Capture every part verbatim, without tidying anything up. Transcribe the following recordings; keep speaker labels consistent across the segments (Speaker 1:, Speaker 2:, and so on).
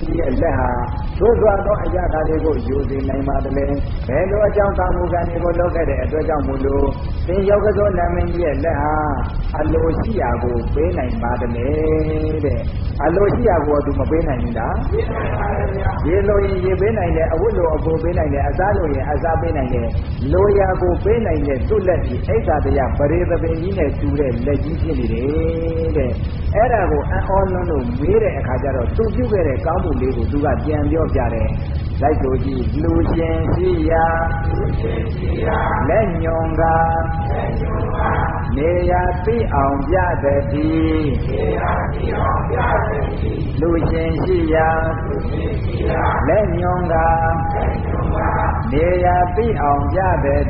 Speaker 1: ရဲ့လက်ဟာသို့စွာသောအရာဓာတ်တွေကိုယူစေနိုင်ပါတယ်ဘယ်လိုအကြောင်းသာမူကံတွေကိုလုပ်ခဲ့တဲ့အတွက်ကြောင့်မို့လို့သင်ယောဂသောနာမင်းကြီးရဲ့လက်ဟာအလိုရှိရာကိုပေးနိုင်ပါတယ်တဲ့အလိုရှိရာကိုသူမပေးနိုင်ဘူးလားပေးနိုင်ပါတယ်ဗျာရေလိုရင်ရေပေးနိုင်တယ်အဝတ်လိုအကိုပေးနိုင်တယ်အစားလိုရင်အစားပေးနိုင်တယ်လိုရာကိုပေးနိုင်တဲ့သူ့လက်ကြီးအိဋ္ဌာတရားပရိသပင်ကြီးနဲ့တူတဲ့လက်ကြီးဖြစ်နေတယ်တဲ့အဲ့ဒါကိုအံ့ဩလွန်းလို့မေးတဲ့အခါကျတော့သူပြုခဲ့တဲ့ကောင်းမှုလေးကိုသူကပြန်ပြောပြတယ်လိုက်ဆိုကြည့်လူရှင်ရှိရာလက်ညွန်ကနေရာသိအောင်ပြသည်လူရှင်ရှိရာလက်ညွန်ကနေရာသိအောင်ပြသည်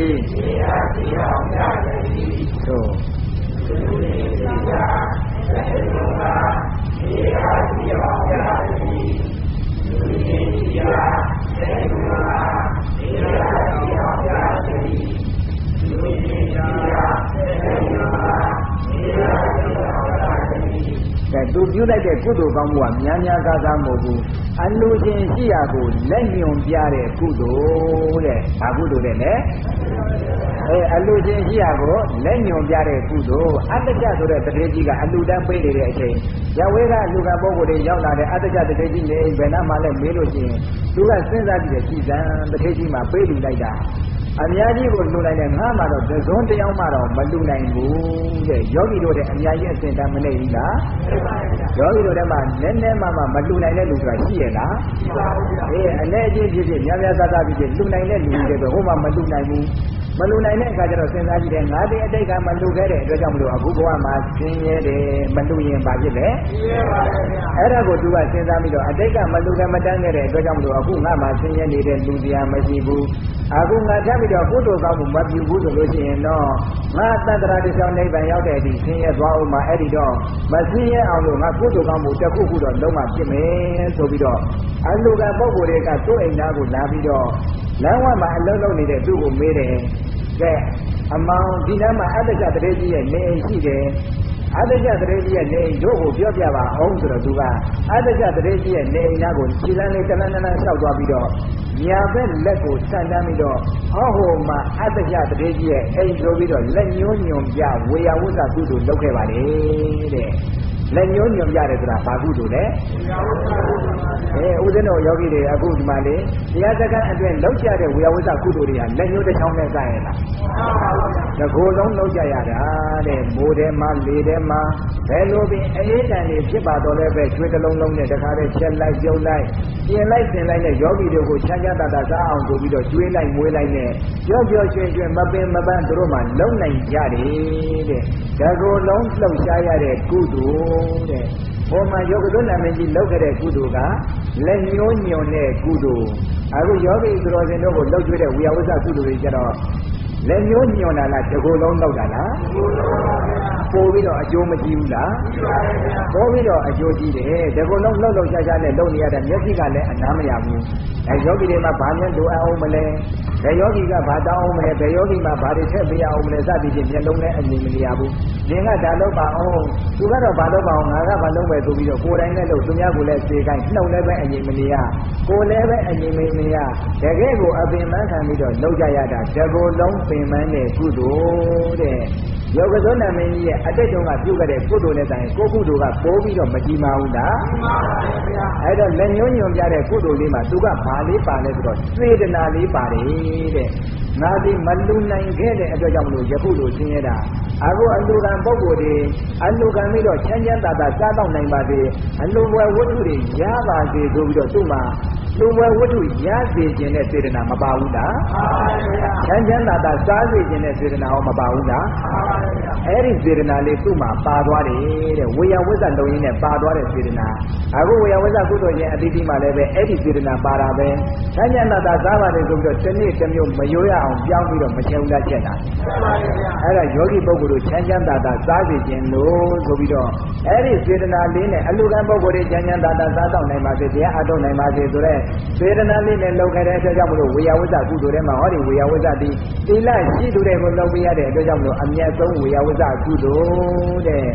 Speaker 1: တို့လူရှင်ရှိရာလက်ညွန်ကနေရာသိအောင်ပြသည်လူရှင်ရှိရာလက်ညွန်ကနေရာသိအောင်ပြသည်လူရှင်ရှိရာလက်ညွန်ကနေရာသိအောင်ပြသည်ကဲသူပြုလိုက်တဲ့ကုသိုလ်ကောင်းမှုကများများကားကားမဟုတ်ဘူးအလူရှင်ရှိရာကိုလက်ညွန်ပြတဲ့ကုသိုလ်တဲ့ဘာကုသိုလ်လဲလဲအဲအလူရှင်ရှိရာကိုလက်ညွန်ပြတဲ့ကုသိုလ်အတ္တကြဆိုတဲ့တတိကြီးကအလူတန်းပေးနေတဲ့အချိန်ရဝေကလူကပုဂ္ဂိုလ်တွေရောက်လာတဲ့အတ္တကြတတိကြီးနေဘယ်နှမှလည်းမေးလို့ရှိရင်သူကစဉ်းစားကြည့်တဲ့ကြည်စံတတိကြီးမှာပေးလူလိုက်တာအများကြီးကိုလူလိုက်တဲ့ငါမှတော့သဇွန်းတရားမှတော့မလူနိုင်ဘူးတဲ့ယောဂီတို့တဲ့အများကြီးအစဉ်တမ်းမနေဘူးလားယောဂီတို့ထဲမှာနည်းနည်းမှမှမလူနိုင်တဲ့လူဆိုတာရှိရဲ့လားရှိပါဘူးအေးအနေအချင်းဖြစ်ဖြစ်များများသားသားဖြစ်ဖြစ်လူနိုင်တဲ့လူတွေတော့ဟိုမှမလူနိုင်ဘူးမလူနိုင်တဲ့အခါကျတော့စဉ်းစားကြည့်တယ်ငါဒီအတိတ်ကမလူခဲ့တဲ့အတွက်ကြောင့်မလို့အခုဘဝမှာဆင်းရဲတယ်မလူရင်ဘာဖြစ်လဲဆင်းရဲပါပဲဗျာအဲ့ဒါကိုသူကစဉ်းစားပြီးတော့အတိတ်ကမလူခဲ့မတန်းခဲ့တဲ့အတွက်ကြောင့်မလို့အခုငါမှဆင်းရဲနေတဲ့လူတရားမရှိဘူးအခုငါထပ်ပြီးတော့ကုသိုလ်ကောင်းမှုမပြုဘူးဆိုလို့ရှိရင်တော့ငါတတ္တရာတိဆောင်နိဗ္ဗာန်ရောက်တဲ့အထိဆင်းရဲသွားအောင်မှအဲ့ဒီတော့မဆင်းရဲအောင်လို့ငါကုသိုလ်ကောင်းမှုတစ်ခုခုတော့လုံးဝဖြစ်မယ်ဆိုပြီးတော့အလူကပုဂ္ဂိုလ်တွေကသူ့အိမ်သားကိုလာပြီးတော့လမ်းဝမှာအလုံးလုံးနေတဲ့သူ့ကိုမေးတယ်ကဲအမောင်ဒီနားမှာအတ္တကြတရေကြီးရဲ့နေအိမ်ရှိတယ်အတ္တကြတရေကြီးရဲ့နေအိမ်တို့ကိုပြောပြပါအောင်ဆိုတော့သူကအတ္တကြတရေကြီးရဲ့နေအိမ်သားကိုခြေလမ်းလေးတလန်းတလန်းလျှောက်သွားပြီးတော့ညာဘက်လက်ကိုဆန့်တမ်းပြီးတော့ဟောဟိုမှာအတ္တကြတရေကြီးရဲ့အိမ်ဆိုပြီးတော့လက်ညှိုးညွန်ပြဝေယဝုဇ္ဇကုသိုလ်လုပ်ခဲ့ပါလေတဲ့လက်ညှိုးညွန်ပြတယ်ဆိုတာဘာကုသိုလ်လဲအဲဥဒ္ဒနောယောဂီတွေအခုဒီမှာလေတရားစကားအတွင်းလောက်ကြတဲ့ဝေယဝုဇ္ဇကုသိုလ်တွေကလက်ညှိုးတစ်ချောင်းနဲ့စရလားတကိုယ်လုံးလောက်ကြရတာတဲ့မိုးထဲမှာလေထဲမှာဘယ်လိုပင်အေးတန်တွေဖြစ်ပါတော့လဲပဲကျွေးတစ်လုံးလုံးနဲ့တခါတည်းချက်လိုက်ပြုံးလိုက်ပြင်လိုက်ပြင်လိုက်နဲ့ယောဂီတွေကိုချမ်းချမ်းသာသာစားအောင်ဆိုပြီးတော့ကျွေးလိုက်မွေးလိုက်နဲ့ကြော့ကြော့ရွှင်ရွှင်မပင်မပန်းတို့မှလုံနိုင်ကြတယ်တဲ့တကိုယ်လုံးလှုပ်ရှားရတဲ့ကုသိုလ်တဲ့ဘုံမှာယောဂသောနာမည်ကြီးလောက်ခဲ့တဲ့ကုသိုလ်ကလက်ညှိုးညွန်တဲ့ကုသိုလ်အခုယောဂီသူတော်စင်တို့ကိုလှုပ်ကျွေးတဲ့ဝေယဝုဇ္ဇကုသိုလ်တွေကျတော့လက်ညှိုးညွန်တာလားတကိုယ်လုံးလောက်တာလားပို့ပြီးတော့အကျိုးမကြီးဘူးလားပို့ပြီးတော့အကျိုးကြီးတယ်တကိုယ်လုံးလှုပ်လှုပ်ရှားရှားနဲ့လုပ်နေရတဲ့မျက်စိကလည်းအနားမရဘူးအဲယောဂီတွေမှာဘာများလိုအပ်အောင်မလဲဘယ်ယောဂီကဘာတောင်းအောင်မလဲဘယ်ယောဂီမှာဘာတွေထည့်ပေးအောင်မလဲစသည်ဖြင့်မျက်လုံးနဲ့အမြင်မရဘူးသင်ကဒါလုပ်ပါအောင်သူကတော့ဘာလုပ်ပါအောင်ငါကဘာလုပ်မယ်ဆိုပြီးတော့ကိုယ်တိုင်နဲ့လို့သူများကိုလည်းစေခိုင်းနှုတ်လည်းပဲအမြင်မရကိုယ်လည်းပဲအမြင်မရတကယ်ကိုအပင်ပန်းခံပြီးတော့လုပ်ကြရတာတကိုယ်လုံးပင်ပန်းတဲ့ကုသိုလ်တဲ့ယောဂသောနာမင်းကြီးရဲ့အတိတ်တုန်းကပြုခဲ့တဲ့ကုသိုလ်နဲ့တိုင်ကိုကုသိုလ်ကပိုးပြီးတော့မကြီးမားဘူးလားကြီးမားပါဗျာအဲ့တော့လက်ညှိုးညွန်ပြတဲ့ကုသိုလ်လေးမှာသူကဘာလေးပါလဲဆိုတော့စေတနာလေးပါတယ်တဲ့ငါဒီမလူနိုင်ခဲ့တဲ့အတွက်ကြောင့်မလို့ယခုလိုဆင်းရဲတာအခုအလူကံပုဂ္ဂိုလ်တွေအလူကံပြီးတော့ချမ်းချမ်းသာသာစားတော့နိုင်ပါသေးအလူဝဲဝတ္ထုတွေရပါစေဆိုပြီးတော့သူ့မှာလူဝဲဝတ္ထုရစေခြင်းနဲ့စေတနာမပါဘူးလားမှန်ပါဗျာချမ်းချမ်းသာသာစားစေခြင်းနဲ့စေတနာဟောမပါဘူးလားမှန်ပါဗျာအဲ့ဒီစေတနာလေးသူ့မှာပါသွားတယ်တဲ့ဝေယဝိဇ္ဇလုံရင်းနဲ့ပါသွားတဲ့စေတနာအခုဝေယဝိဇ္ဇကုသိုလ်ချင်းအတိအကျမှလည်းပဲအဲ့ဒီစေတနာပါတာပဲချမ်းချမ်းသာသာစားပါတယ်ဆိုပြီးတော့တစ်နေ့တစ်မျိုးမယိုးရအောင်ပြောင်းပြီးတော့မချေဦးတာချက်တာမှန်ပါဗျာအဲ့ဒါယောဂီပုဂ္ဂိုလ်တို့ချမ်းချမ်းသာသာစားစေခြင်းလို့ဆိုပြီးတော့အဲ့ဒီစေတနာလေးနဲ့အလူကံပုဂ္ဂိုလ်တွေချမ်းချမ်းသာသာစားတော့နိုင်ပါစေတရားအထုတ်နိုင်ပါစေဆိုတဲ့စေတနာလေးနဲ့လုပ်ခဲ့တဲ့အတွက်ကြောင့်မလို့ဝေယဝိဇ္ဇကုသိုလ်ထဲမှာဟောဒီဝေယဝိဇ္ဇတိသီလရှိသူတွေကိုလုပ်ပေးရတဲ့အတွက်ကြောင့်မလို့အမြတ်ဆုံးဝေယဝိဇ္ဇကုသိုလ်တဲ့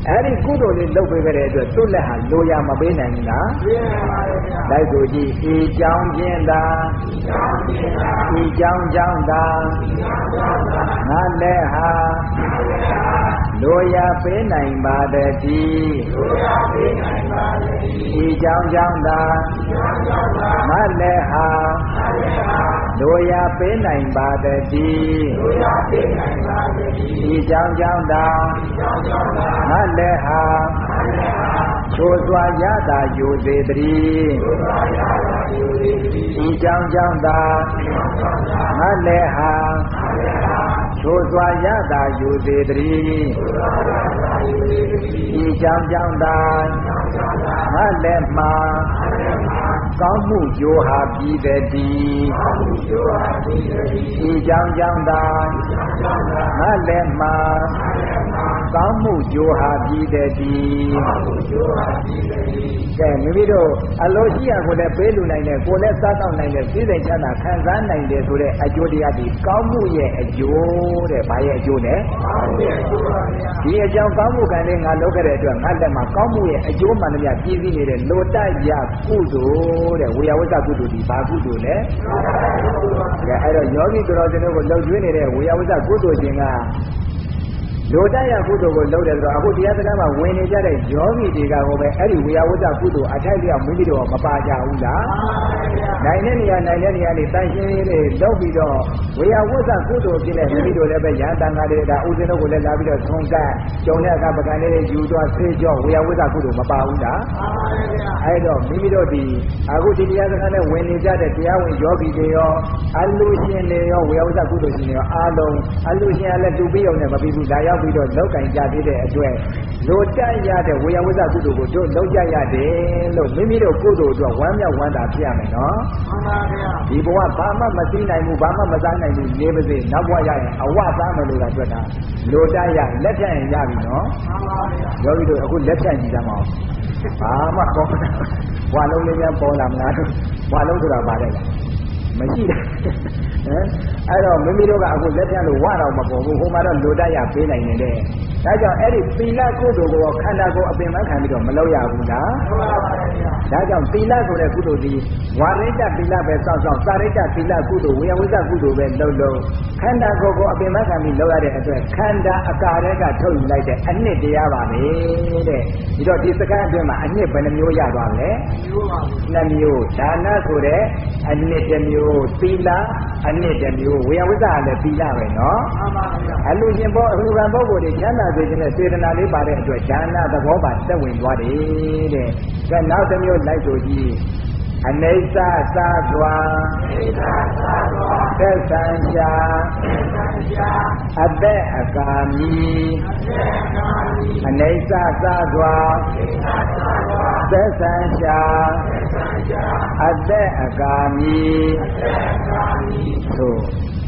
Speaker 2: အဲ့ဒီကုသိုလ်လေးလုပ်ပေးခဲ့တဲ့အတွက်သူ့လက်ဟာလိုရမပေးနိုင်ဘူးလားလိုက်ဆိုကြည့်ဤကြောင်းချင်းသာဤကြောင်းကြောင်းသာငါလက်ဟာလိုရပေးနိုင်ပါတည်းဤကြောင်းကြောင်းသာငါလက်ဟာလိုရပေးနိုင်ပါတည်းဤကြောင်းကြောင်းသာငါလက်ဟာချိုးစွာရတာယူစေတည်းဤကြောင်းကြောင်းသာငါလက်ဟာချိုးစွာရတာယူစေတည်းဤကြောင်းကြောင်းသာငါလက်မှာကောင်းမှုကြိုးဟာပြီးတည်းဤကြောင်းကြောင်းသာငါလက်မှာကောင်းမှုကြိုးဟာပြီးတည်းကဲမိမိတို့အလိုရှိရကိုလည်းပေးလူနိုင်တယ်ကိုလည်းစားတော့နိုင်တယ်စိစိမ်ချမ်းသာခံစားနိုင်တယ်ဆိုတဲ့အကျိုးတရားဒီကောင်းမှုရဲ့အကျိုးတဲ့ဘာရဲ့အကျိုးလဲဒီအကြောင်းကောင်းမှုကံလေးငါလုပ်ခဲ့တဲ့အတွက်ငါလက်မှာကောင်းမှုရဲ့အကျိုးမှန်သမျှပြည့်စည်နေတဲ့လိုတရကုသိုလ်တဲ့ဝေယဝိဇ္ဇကုသိုလ်ဒီဘာကုသိုလ်လဲကဲအဲ့တော့ယောဂီတော်ကျွန်တော်ကိုလှုပ်ကျွေးနေတဲ့ဝေယဝိဇ္ဇကုသိုလ်ရှင်ကလိုတရကုသိုလ်ကိုလုပ်တယ်ဆိုတော့အခုတရားစကားမှာဝင်နေကြတဲ့ယောဂီတွေကဟောပဲအဲ့ဒီဝေယဝိဇ္ဇကုသိုလ်အထိုက်လျောက်မိမိတို့မပါကြဘူးလားနိုင်တဲ့နေရာနိုင်တဲ့နေရာလေးတန်ရှင်းလေးတွေလုပ်ပြီးတော့ဝေယဝိဇ္ဇကုသိုလ်ဖြစ်တဲ့မိမိတို့လည်းပဲရဟန်းတန်ခါတွေဒါဥစဉ်တို့ကိုလည်းလာပြီးတော့ထုံကတ်ကျုံတဲ့အခါပကံလေးတွေယူသွားဆေးကြောဝေယဝိဇ္ဇကုသိုလ်မပါဘူးလားအဲ့တော့မိမိတို့ဒီအခုဒီတရားစကားနဲ့ဝင်နေကြတဲ့တရားဝင်ယောဂီတွေရောအလူရှင်တွေရောဝေယဝိဇ္ဇကုသိုလ်ရှင်တွေရောအားလုံးအလူရှင်ကလည်းတူပြီးအောင်နဲ့မပြီးဘူးဒါရောက်ပြီးတော့လောက်ကင်ကြသေးတဲ့အတွက်လိုတက်ရတဲ့ဝေယဝိဇ္ဇကုသိုလ်ကိုတို့လောက်ကြရတယ်လို့မိမိတို့ကုသိုလ်အတွက်ဝမ်းမြောက်ဝမ်းသာဖြစ်ရမယ်နော်မှန်ပါဗျာဒီဘဝဘာမှမသိနိုင်ဘူးဘာမှမစားနိုင်ဘူးနေပါစေနောက်ဘဝရရင်အဝစားမယ်လို့ကတွေ့တာလိုတက်ရလက်ထက်ရင်ရပြီနော်မှန်ပါဗျာယောဂီတို့အခုလက်ထက်ကြည့်ကြမအောင်ဘာမှပေါ်တာဘဝလုံးလေးများပေါ်လာမလားဘဝလုံးဆိုတာပါလေမရှိတယ်ဟမ်အဲ့တော့မိမိတို့ကအခုလက်ထက်လို့ဝတော့မပေါ်ဘူးဟိုမှာတော့လိုတတ်ရပေးနိုင်နေတယ်ဒါကြောင့်အဲ့ဒီသီလကုသိုလ်ကိုခန္ဓာကိုယ်အပင်ပန်းခံပြီးတော့မလုပ်ရဘူးလားမှန်ပါပါဗျာဒါကြောင့်သီလဆိုတဲ့ကုသိုလ်ဒီဝါရိတ္တသီလပဲစောင့်စောင့်စာရိတ္တသီလကုသိုလ်ဝေယဝိဇ္ဇကုသိုလ်ပဲလုပ်လို့ခန္ဓာကိုယ်ကိုအပင်ပန်းခံပြီးလုပ်ရတဲ့အတွက်ခန္ဓာအကာရဲကထုတ်ယူလိုက်တဲ့အနှစ်တရားပါပဲတဲ့ဒီတော့ဒီစကားအတွင်းမှာအနှစ်ဘယ်နှမျိုးရသွားလဲမျိုးပါဘူးနှစ်မျိုးဒါနဆိုတဲ့အနှစ်တစ်မျိုးသီလအနှစ်တစ်မျိုးဝေယဝိဇ္ဇကလည်းသီလပဲနော်မှန်ပါဗျာအလူရှင်ဘောအလူကံပုဂ္ဂိုလ်တွေချမ်းသာစေခြင်းနဲ့စေတနာလေးပါတဲ့အတွက်ဒါနသဘောပါသက်ဝင်သွားတယ်တဲ့ကဲနောက်တစ်မျိုးလိုက်ဆိုကြည့်အနိစ္စသာစွာသက်ဆံရှာအသက်အကာမီအနိစ္စသာစွာသက်ဆံရှာအသက်အကာမီသို့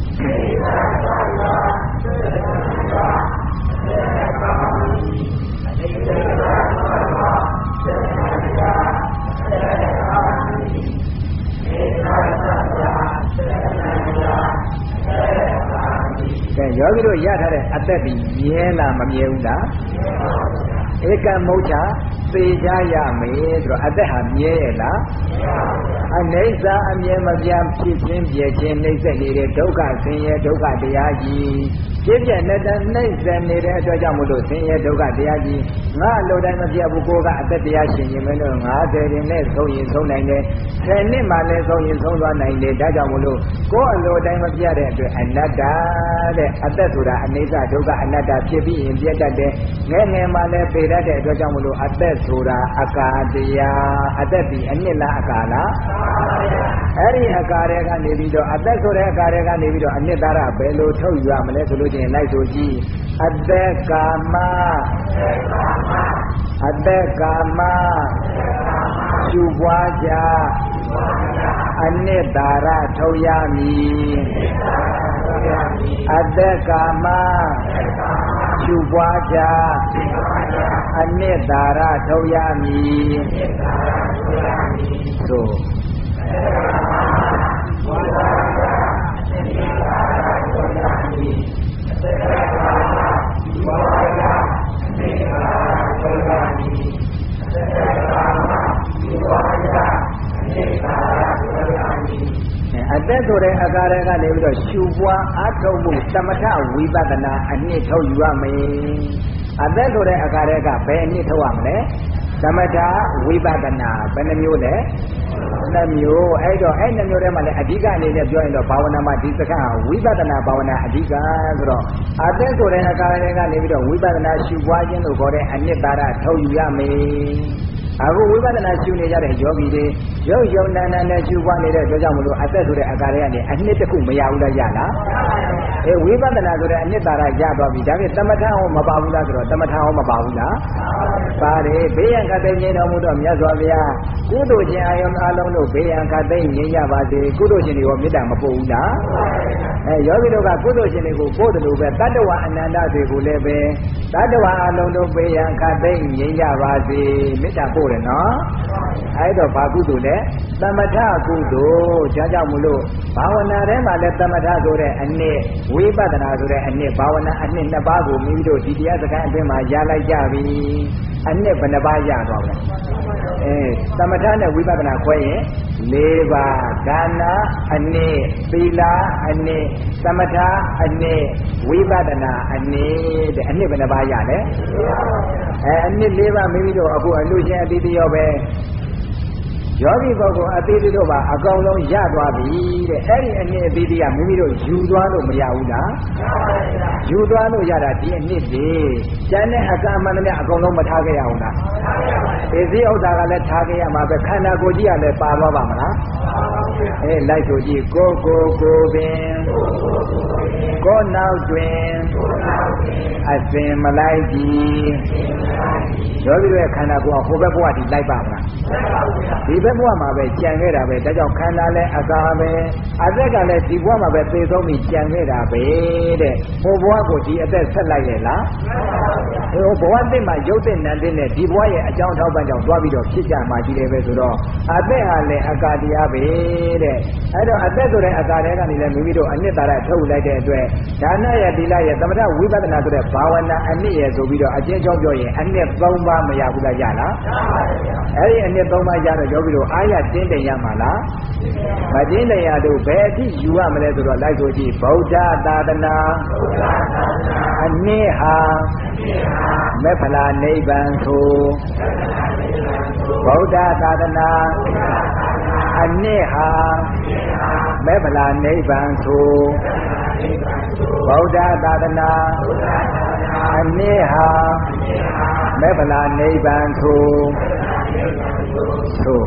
Speaker 2: ကဲယောဂီတို့ရထားတဲ့အသက်ဒီမြဲလားမမြဲဘူးလားဧကမုဋ္ဌသေချာရမယ်ဆိုတော့အသက်ဟာမြဲရဲ့လားအနိစ္စအမြဲမပြတ်ဖြစ်ခြင်းပြည့်ခြင်းနှိမ့်ဆက်နေတဲ့ဒုက္ခဆင်းရဲဒုက္ခတရားကြီးပြည့်ပြည့်နဲ့တည်းနှိမ့်ဆက်နေတဲ့အတွက်ကြောင့်မို့လို့ဆင်းရဲဒုက္ခတရားကြီးငါလိုတိုင်းမပြတ်ဘူးကိုကအသက်တရားရှင်ရင်မလို့ငါးဆယ်ရင်နဲ့ဆုံးရင်ဆုံးနိုင်တယ်ဆယ်နှစ်မှလည်းဆုံးရင်ဆုံးသွားနိုင်တယ်ဒါကြောင့်မို့လို့ကိုအလိုတိုင်းမပြတ်တဲ့အတွက်အနတ္တတဲ့အသက်ဆိုတာအနိစ္စဒုက္ခအနတ္တဖြစ်ပြီးရင်ပြတ်တတ်တယ်ငယ်ငယ်မှလည်းပေတတ်တဲ့အတွက်ကြောင့်မို့လို့အသက်ဆိုတာအကာတရားအသက်ဒီအနှစ်လားအကာလားအဲ့ဒီအကာတွေကနေပြီးတော့အသက်ဆိုတဲ့အကာတွေကနေပြီးတော့အနှစ်သာရဘယ်လိုထုတ်ယူရမလဲဆိုလို့ချင်းလိုက်ဆိုကြည့်အသက်ကာမအသက်ကာမရှုပွားကြအနှစ်သာရထုတ်ရမည်အသက်ကာမရှုပွားကြအနှစ်သာရထုတ်ရမည်သို့ကဆိုတဲ့အကားတွေကနေပြီးတော့ရှုပွားအားထုတ်မှုသမထဝိပဿနာအနှစ်ထုတ်ယူရမယ်အသက်ဆိုတဲ့အကားတွေကဘယ်အနှစ်ထုတ်ရမလဲသမထဝိပဿနာဘယ်နှမျိုးလဲနှမျိုးအဲ့တော့အဲ့နှမျိုးထဲမှာလည်းအဓိကအနေနဲ့ပြောရင်တော့ဘာဝနာမှာဒီစကားဝိပဿနာဘာဝနာအဓိကဆိုတော့အသက်ဆိုတဲ့အကားတွေကနေပြီးတော့ဝိပဿနာရှုပွားခြင်းလို့ခေါ်တဲ့အနှစ်သာရထုတ်ယူရမယ်အခုဝိပဿနာရှုနေကြတဲ့ယောဂီတွေရုပ်ယုံနာနာနဲ့ရှုပွားနေတဲ့အတွက်ကြောင့်မလို့အသက်ဆိုတဲ့အကားတွေကနေအနှစ်တစ်ခုမရဘူးလားရလားအဲဝိပဿနာဆိုတဲ့အနှစ်သာရရသွားပြီဒါပြင်သမထဟောမပါဘူးလားဆိုတော့သမထဟောမပါဘူးလားပါတယ်ဘေးရန်ခတ်သိမ်းတော်မူတော့မြတ်စွာဘုရားကုသိုလ်ရှင်အာယုံအလုံးတို့ဘေးရန်ခတ်သိမ်းငြိမ်းကြပါစေကုသိုလ်ရှင်တွေကိုမေတ္တာမပို့ဘူးလားအဲယောဂီတို့ကကုသိုလ်ရှင်တွေကိုပို့တယ်လို့ပဲတတ္တဝအနန္တတွေကိုလည်းပဲတတ္တဝအလုံးတို့ဘေးရန်ခတ်သိမ်းငြိမ်းကြပါစေမေတ္တာပို့တယ်နော်အဲ့တော့ဘာကုသိုလ်လဲသမထကုသိုလ်ကြောင့်ကြောင့်မလို့ဘာဝနာထဲမှာလည်းသမထဆိုတဲ့အနှစ်ဝိပဿနာဆိုတဲ့အနှစ်ဘာဝနာအနှစ်နှစ်ပါးကိုမိမိတို့ဒီတရားစကားအတွင်းမှာရလိုက်ကြပြီအနှစ်ဘယ်နှပါးရသွားလဲအဲသမထနဲ့ဝိပဿနာခွဲရင်၄ပါးဒါနအနှစ်သီလအနှစ်သမထအနှစ်ဝိပဿနာအနှစ်တဲ့အနှစ်ဘယ်နှပါးရလဲအဲအနှစ်၄ပါးမိမိတို့အခုအလူရှင်အတိတိရောပဲယောဂီပုဂ္ဂိုလ်အသေးသေးတို့ပါအကောင်လုံးရသွားပြီတဲ့အဲ့ဒီအနှစ်အသေးသေးကမိမိတို့ယူသွားလို့မရဘူးလားယူသွားလို့ရတာဒီအနှစ်တွေကျန်တဲ့အကမှန်နဲ့အကောင်လုံးမထားခဲ့ရအောင်လားဒီစည်းဥစ္စာကလည်းထားခဲ့ရမှာပဲခန္ဓာကိုယ်ကြီးကလည်းပါသွားပါမလားအဲလိုက်ဆိုကြည့်ကိုကိုကိုပင်ကိုနောက်တွင်အစင်မလိုက်ကြည့်ယောဂီရဲ့ခန္ဓာကိုယ်ကဟိုဘက်ဘဝဒီလိုက်ပါမလားဒီဘက်ဘဝမှာပဲကြံခဲ့တာပဲဒါကြောင့်ခန္ဓာလည်းအကာပဲအသက်ကလည်းဒီဘဝမှာပဲသေဆုံးပြီးကြံခဲ့တာပဲတဲ့ဟိုဘဝကိုဒီအသက်ဆက်လိုက်ရဲ့လားဟိုဘဝသစ်မှာရုပ်သစ်နံသစ်နဲ့ဒီဘဝရဲ့အကြောင်းထောက်ပံ့ကြောင့်တွားပြီးတော့ဖြစ်ကြမှာကြီးတယ်ပဲဆိုတော့အသက်ဟာလည်းအကာတရားပဲတဲ့အဲ့တော့အသက်ဆိုတဲ့အကာတွေကနေလည်းမိမိတို့အနှစ်သာရထုတ်လိုက်တဲ့အတွက်ဒါနရဲ့သီလရဲ့သမထဝိပဿနာဆိုတဲ့ဘာဝနာအနှစ်ရဲ့ဆိုပြီးတော့အကျဉ်းချုပ်ပြောရင်အနှစ်သုံးပါးမရဘူးလားရလားအဲ့ဒီအနှစ်သုံးပါးရတော့ယောဂီတို့အားရတင်းတယ်ရမှာလားမတင်းတယ်ရတော့ဘယ်အထိယူရမလဲဆိုတော့လိုက်ဆိုကြည့်ဗုဒ္ဓသာသနာအနှစ်ဟာမေဖလာနိဗ္ဗာန်ဆိုဗုဒ္ဓသာသနာအနှစ်ဟာမေဖလာနိဗ္ဗာန်ဆိုဗုဒ္ဓသာသနာအနှစ်ဟာမေဖလာနိဗ္ဗာန်ဆိုဆို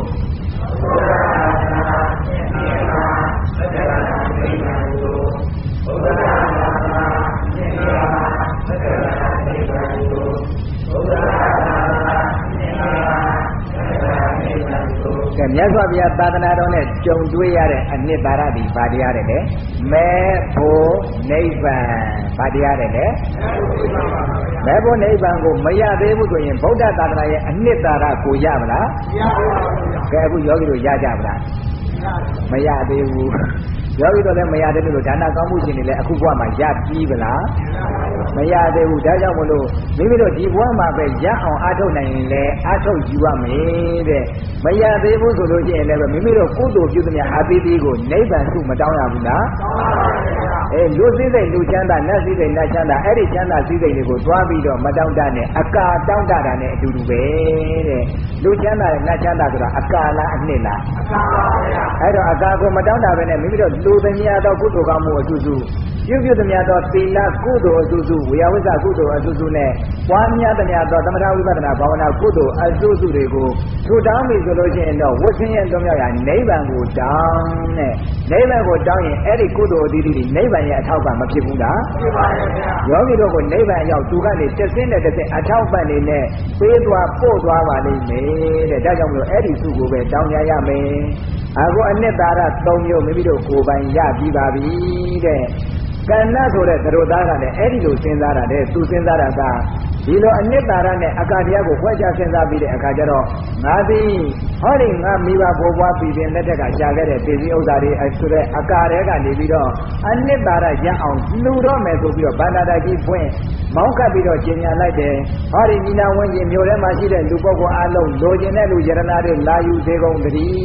Speaker 2: ကဲမြတ်စွာဘုရားသာသနာတော်နဲ့ကြုံတွေ့ရတဲ့အနှစ်သာရဒီဗာတရားတွေလေမဲဖို့နိဗ္ဗာန်ဗာတရားတွေလေမဲဖို့နိဗ္ဗာန်ကိုမရသေးဘူးဆိုရင်ဗုဒ္ဓသာသနာရဲ့အနှစ်သာရကိုရမလားမရပါဘူးကဲအခုယောဂီတို့ရကြမလားမရသေးဘူးယောဂီတို့လည်းမရသေးလို့ဒါနကောင်းမှုရှင်တွေလည်းအခုဘဝမှာရပြီးပလားမရသေးဘူးဒါကြောင့်မလို့မိမိတို့ဒီဘဝမှာပဲရအောင်အားထုတ်နိုင်ရင်လည်းအားထုတ်ယူရမယ်တဲ့မရသေးဘူးဆိုလို့ရှိရင်လည်းမိမိတို့ကုသိုလ်ပြုသမျှအသီးသီးကိုနိဗ္ဗာန်စုမတောင်းရဘူးလားအဲလူစည်းစိမ်လူချမ်းသာနတ်စည်းစိမ်နတ်ချမ်းသာအဲ့ဒီချမ်းသာစည်းစိမ်တွေကိုတွားပြီးတော့မတောင်းတနဲ့အကာတောင်းတတာနဲ့အတူတူပဲတဲ့လူချမ်းသာနဲ့နတ်ချမ်းသာဆိုတာအကာလားအနှစ်လားအကာပါဗျာအဲ့တော့အကာကိုမတောင်းတာပဲနဲ့မိမိတို့လူသမျှသောကုသိုလ်ကောင်းမှုအထူးထူးပြုပြုသမျှသောသီလကုသိုလ်အထူးထူးဝေယဝိဇ္ဇကုသိုလ်အထူးထူးနဲ့ပွားများသမျှသောသမထဝိပဿနာဘာဝနာကုသိုလ်အထူးထူးတွေကိုထူတောင်းပြီဆိုလို့ရှိရင်တော့ဝိသင်းရဲ့လွန်မြောက်ရာနိဗ္ဗာန်ကိုတောင်းတဲ့နိဗ္ဗာန်ကိုတောင်းရင်အဲ့ဒီကုသိုလ်အသီးသီးတွေနိဗ္ဗာန်ရဲ့အထောက်ပံ့မဖြစ်ဘူးလားဖြစ်ပါရဲ့ဗျာယောဂီတို့ကိုနိဗ္ဗာန်ရောက်သူကနေတစ်ဆင်းနဲ့တစ်ဆင်းအထောက်ပံ့နေနဲ့ပေးသွားပို့သွားပါလိမ့်မယ်တဲ့ဒါကြောင့်မလို့အဲ့ဒီစုကိုပဲတောင်းကြရမယ်အခုအနှစ်သာရသုံးမျိုးမိမိတို့ကိုယ်ပိုင်ရပြီးပါပြီတဲ့ကဏ္ဍဆိုတဲ့သရိုသားကလည်းအဲ့ဒီလိုစဉ်းစားတာတဲ့သူစဉ်းစားတာကဒီလိုအနှစ်သာရနဲ့အကာတရားကိုခွဲခြားစဉ်းစားပြီးတဲ့အခါကျတော့ငါသည်ဟောဒီငါမိဘဘိုးဘွားပြည်ပင်လက်ထက်ကရှာခဲ့တဲ့ပြည်စည်းဥစ္စာတွေဆိုတဲ့အကာတွေကနေပြီးတော့အနှစ်သာရရအောင်လူတော့မယ်ဆိုပြီးတော့ဗန္ဒာတကြီးဖွင့်မောင်းကပ်ပြီးတော့ကျင်ညာလိုက်တယ်ဟောဒီမိနာဝင်းကြီးမြို့ထဲမှာရှိတဲ့လူပုဂ္ဂိုလ်အလုံးလိုချင်တဲ့လူယရနာတွေလာယူသေးကုန်တည်း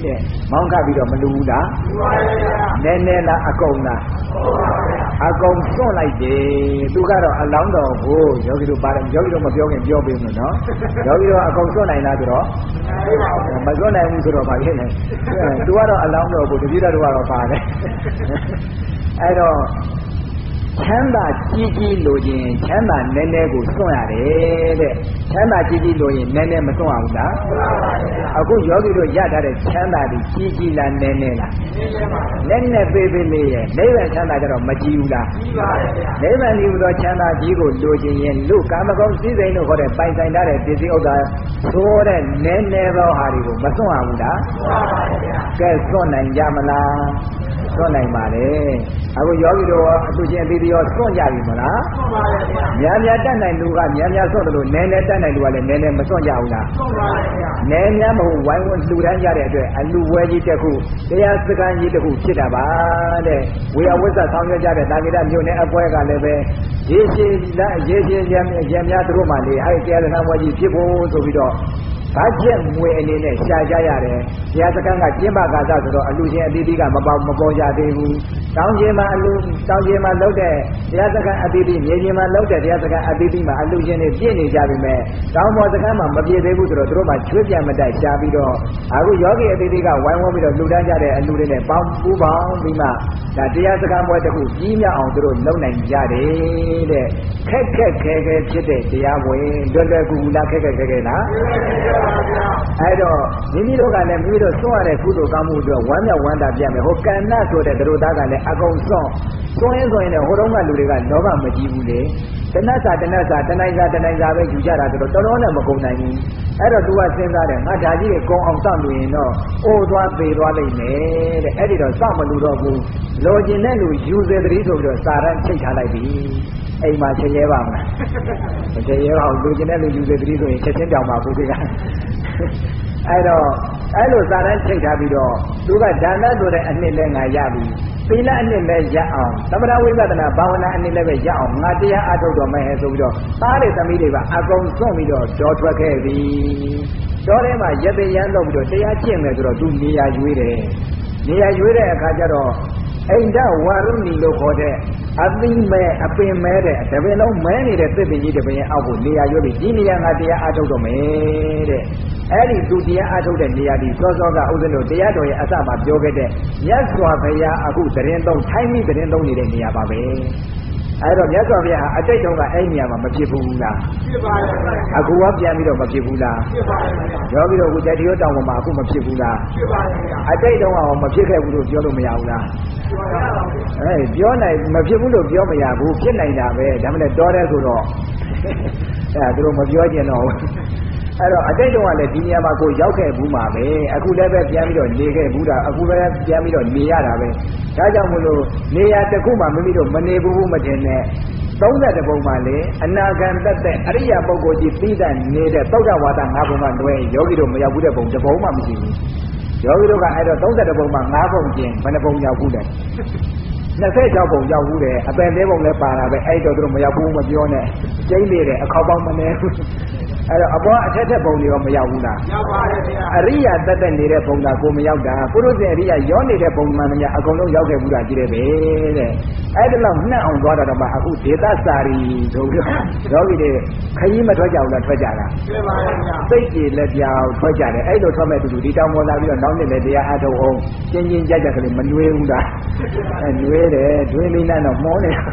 Speaker 2: တဲ့မောင်းခပြီးတော့မလူဘူးလားနည်းနည်းလားအကုန်လားအကုန်စွန့်လိုက်တယ်သူကတော့အလောင်းတော်ကိုယောဂီတို့ပါတယ်ယောဂီတို့မပြောခင်ပြောပေးမလို့နော်ယောဂီတို့အကုန်စွန့်နိုင်လားဆိုတော့မစွန့်နိုင်ဘူးဆိုတော့ဗာဖြစ်နေသူကတော့အလောင်းတော်ကိုတပည့်တော်တို့ကတော့ပါတယ်အဲ့တော့ချမ်းသာကြီးကြီးလိုရင်ချမ်းသာနည်းနည်းကိုစွန့်ရတယ်တဲ့ချမ်းသာကြီးကြီးလိုရင်နည်းနည်းမစွန့်အောင်လားအခုယောဂီတို့ရထားတဲ့ချမ်းသာတွေကြီးကြီးလားနည်းနည်းလားနည်းနည်းပေးပေးလေးရဲ့နိဗ္ဗာန်ချမ်းသာကြတော့မကြီးဘူးလားကြီးပါရဲ့ဗျာနိဗ္ဗာန်ဒီလိုချမ်းသာကြီးကိုလိုချင်ရင်လူကာမဂုဏ်စည်းစိမ်တို့ခေါ်တဲ့ပိုင်ဆိုင်ထားတဲ့ပစ္စည်းဥစ္စာသိုးတဲ့နည်းနည်းသောဟာတွေကိုမစွန့်အောင်လားစွန့်ပါရဲ့ဗျာကဲစွန့်နိုင်ကြမလားစွန့်နိုင်ပါလေအခုယောဂီတို့အတူချင်းအသီးသီးရောစွန့်ကြပြီမလားစွန့်ပါရဲ့ဗျာများများတတ်နိုင်လူကများများစွန့်တယ်လို့နည်းနည်းတတ်နိုင်လူကလည်းနည်းနည်းမစွန့်ကြဘူးလားစွန့်ပါရဲ့ဗျာနည်းများမဟုတ်ဝိုင်းဝန်းလှူဒန်းကြတဲ့အတွက်အလူဝဲကြီးတစ်ခုတရားစခန်းကြီးတစ်ခုဖြစ်တာပါတဲ့ဝေယဝိဇ္ဇဆောင်ရွက်ကြတဲ့တာဂိတမြို့နယ်အပွဲကလည်းပဲရေရှည်လားရေရှည်ရံရံများသူတို့မှလေအဲ့တရားစခန်းပွဲကြီးဖြစ်ဖို့ဆိုပြီးတော့ဘာချက်ငွေအနေနဲ့ရှာကြရတယ်။တရားစခန်းကကျင်းပကားဆိုတော့အလူချင်းအသီးသီးကမပေါမပေါ်ကြသေးဘူး။တောင်ကျင်းမှာအလူတောင်ကျင်းမှာလောက်တဲ့တရားစခန်းအသီးသီးမြေကျင်းမှာလောက်တဲ့တရားစခန်းအသီးသီးမှာအလူချင်းတွေပြည့်နေကြပြီမဲ့တောင်ပေါ်စခန်းမှာမပြည့်သေးဘူးဆိုတော့တို့မှချွေးပြန်မတိုက်ရှားပြီးတော့အခုယောဂီအသီးသီးကဝိုင်းဝန်းပြီးတော့လူတန်းကြတဲ့အလူတွေနဲ့ပေါင်းပူးပေါင်းပြီးမှဒါတရားစခန်းပွဲတစ်ခုကြီးမြောက်အောင်တို့လုပ်နိုင်ကြတယ်တဲ့။ခက်ခက်ခဲခဲဖြစ်တဲ့တရားဝင်လွယ်လွယ်ကူကူလားခက်ခက်ခဲခဲလားအဲ့တော့မိမိတို့ကလည်းမိမိတို့စွန့်ရတဲ့ကုသိုလ်ကောင်းမှုတွေဝမ်းမြောက်ဝမ်းသာပြမယ်ဟိုကံနာဆိုတဲ့တို့သားကလည်းအကုန်စွန့်စွန့်ရင်ဆိုရင်လည်းဟိုတုန်းကလူတွေကလောဘမကြည့်ဘူးလေတဏှစာတဏှစာတဏှိစာတဏှိစာပဲယူကြတာဆိုတော့တော်တော်နဲ့မကုန်နိုင်ဘူးအဲ့တော့သူကစဉ်းစားတယ်ငါဓာကြီးကိုကုံအောင်စောင့်လို့ရင်တော့အိုးသွားပေသွားလိမ့်မယ်တဲ့အဲ့ဒီတော့စောင့်မလို့တော့ဘူးလိုချင်တဲ့လူယူစေတည်းဆိုပြီးတော့စာရန်ချိတ်ထားလိုက်ပြီအိမ်မှာချက်ရဲပါမလားမချက်ရဲပါဘူးလူကျင်တဲ့လူယူစေတည်းဆိုရင်ချက်ချင်းပြောင်းပါဘူးဒီကအဲ့တော့အဲ့လိုစာရန်ချိတ်ထားပြီးတော့သူကဒါနဆိုတဲ့အနှစ်လဲငါရပြီသီလအနှစ်လဲရအောင်သမထဝိပဿနာဘာဝနာအနှစ်လဲပဲရအောင်ငါတရားအထုတ်တော်မယ်ဆိုပြီးတော့သားတဲ့သမီးတွေကအကုန်စွန့်ပြီးတော့ဒေါ်ထွက်ခဲ့ပြီတော်ထဲမှာရပေရန်လုပ်ပြီးတော့တရားကျင့်မယ်ဆိုတော့သူနေရာရွေးတယ်နေရာရွေးတဲ့အခါကျတော့အိန္ဒဝါရုဏီလို့ခေါ်တဲ့အသီးမဲအပင်မဲတဲ့တပင်လုံးမဲနေတဲ့သစ်ပင်ကြီးတပင်ရဲ့အောက်ကိုနေရာရွေးပြီးဒီနေရာငါတရားအထုတ်တော်မယ်တဲ့အဲ့ဒီသူတရားအထုတ်တဲ့နေရာဒီစောစောကဥစ္စလို့တရားတော်ရဲ့အစမှာပြောခဲ့တဲ့မြတ်စွာဘုရားအခုသတင်းသုံးထိုင်းပြီးသတင်းသုံးနေတဲ့နေရာပါပဲအဲ့တော့မြတ်စွာဘုရားအတိတ်တုန်းကအဲ့နေရာမှာမဖြစ်ဘူးလားဖြစ်ပါရဲ့အခုကပြန်ပြီးတော့မဖြစ်ဘူးလားဖြစ်ပါရဲ့ရောပြီးတော့အခုတတိယတောင်ပေါ်မှာအခုမဖြစ်ဘူးလားဖြစ်ပါရဲ့အတိတ်တုန်းကမဖြစ်ခဲ့ဘူးလို့ပြောလို့မရဘူးလားအဲပြောနိုင်မဖြစ်ဘူးလို့ပြောမရဘူးဖြစ်နိုင်တာပဲဒါမှလည်းတော်တယ်ဆိုတော့အဲသူတို့မပြောကျင်တော့ဘူးအဲ့တော့အတိတ်တုန်းကလည်းဒီနေရာမှာကိုရောက်ခဲ့ဘူးမှာပဲအခုလည်းပဲပြန်ပြီးတော့နေခဲ့ဘူးတာအခုပဲပြန်ပြီးတော့နေရတာပဲဒါကြောင့်မလို့နေရာတစ်ခုမှမိမိတို့မနေဘူးမတင်နဲ့သုံးတဲ့ပုံမှာလေအနာဂံတက်တဲ့အရိယာပုဂ္ဂိုလ်ကြီးပြီးတဲ့နေတဲ့သုဒ္ဓဝါဒငါးပုံကတွဲယောဂီတို့မရောက်ဘူးတဲ့ပုံတစ်ပုံမှမရှိဘူးယောဂီတို့ကအဲ့တော့သုံးတဲ့ပုံမှာငါးပုံကျင်ဘယ်နှပုံရောက်ဘူးလဲနှစ်ဆယ်၆ပုံရောက်ဘူးတယ်အပယ်လေးပုံလည်းပါတာပဲအဲ့တော့သူတို့မရောက်ဘူးမပြောနဲ့ကျိန်းနေတယ်အခေါက်ပေါင်းမနေဘူးအဲ့တော့အပေါ်အထက်ထက်ပုံတွေရောမရောက်ဘူးလားရောက်ပါတယ်ဗျာအရိယာတက်တက်နေတဲ့ပုံကကိုမရောက်တာပုရုဇဉ်အရိယာရောနေတဲ့ပုံမှန်များအကုန်လုံးရောက်ခဲ့ဘူးတာကြည့်တယ်ပဲတဲ့အဲ့ဒါလောက်နှံ့အောင်သွားတာတော့မှအခုဒေသစာရီဆိုပြီးတော့ယောဂီတွေခရီးမထွက်ကြဘူးလားထွက်ကြတာထွက်ပါရဲ့ဗျာစိတ်ကြည်လက်ပြောင်ထွက်ကြတယ်အဲ့လိုထွက်မဲ့တူတူဒီတောင်ပေါ်လာပြီးတော့နောက်နေ့လည်းတရားအားထုတ်အောင်ကျင်းချင်းကြကြကလေးမနှွေးဘူးလားအဲနှွေးတယ်တွင်းလေးနဲ့တော့မောနေတာ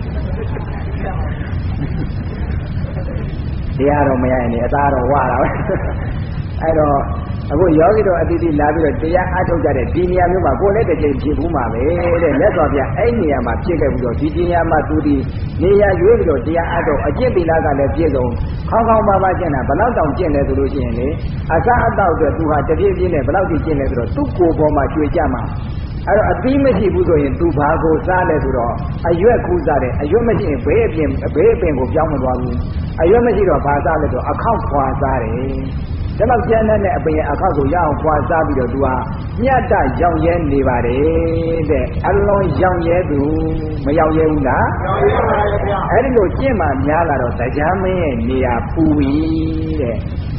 Speaker 2: တရားတော့မရရင်အသားတော့ဝါတာပဲအဲ့တော့အခုယောဂီတို့အတိအကျလာပြီးတော့တရားအားထုတ်ကြတဲ့ဒီနေရာမျိုးမှာကိုယ်လည်းတစ်ချိန်ဖြစ်ဘူးမှာပဲတဲ့လက်တော်ပြအဲ့နေရာမှာဖြစ်ခဲ့ပြီးတော့ဒီနေရာမှာသူဒီနေရာရွေးပြီးတော့တရားအားထုတ်အကျင့်သီလကလည်းပြည့်စုံခေါင်းခေါင်းပါပါကျင့်တာဘလောက်တောင်ကျင့်လဲဆိုလို့ရှိရင်လေအစားအသောက်အတွက်သူဟာတပြည့်ပြည့်နဲ့ဘလောက်ထိကျင့်လဲဆိုတော့သူ့ကိုယ်ပေါ်မှာကျွေကြမှာအဲ့တော့အသီးမရှိဘူးဆိုရင်သူဘာကိုစားလဲဆိုတော့အရွက်ခူးစားတယ်အရွက်မရှိရင်ဘေးအပြင်ဘေးအပင်ကိုပြောင်းမသွားဘူးအရွက်မရှိတော့ဘာစားလဲဆိုအခောက်ခွာစားတယ်ဒါတော့ကျန်တဲ့အပင်ရဲ့အခောက်ကိုရအောင်ခွာစားပြီးတော့သူဟာမြတ်တရောင်ရဲနေပါတယ်တဲ့အလုံးရောင်ရဲသူမရောင်ရဲဘူးလားရောင်ရဲပါရဲ့ဗျာအဲ့ဒီလိုကျင့်မှများလာတော့တရားမင်းရဲ့နေရာပူပြီတဲ့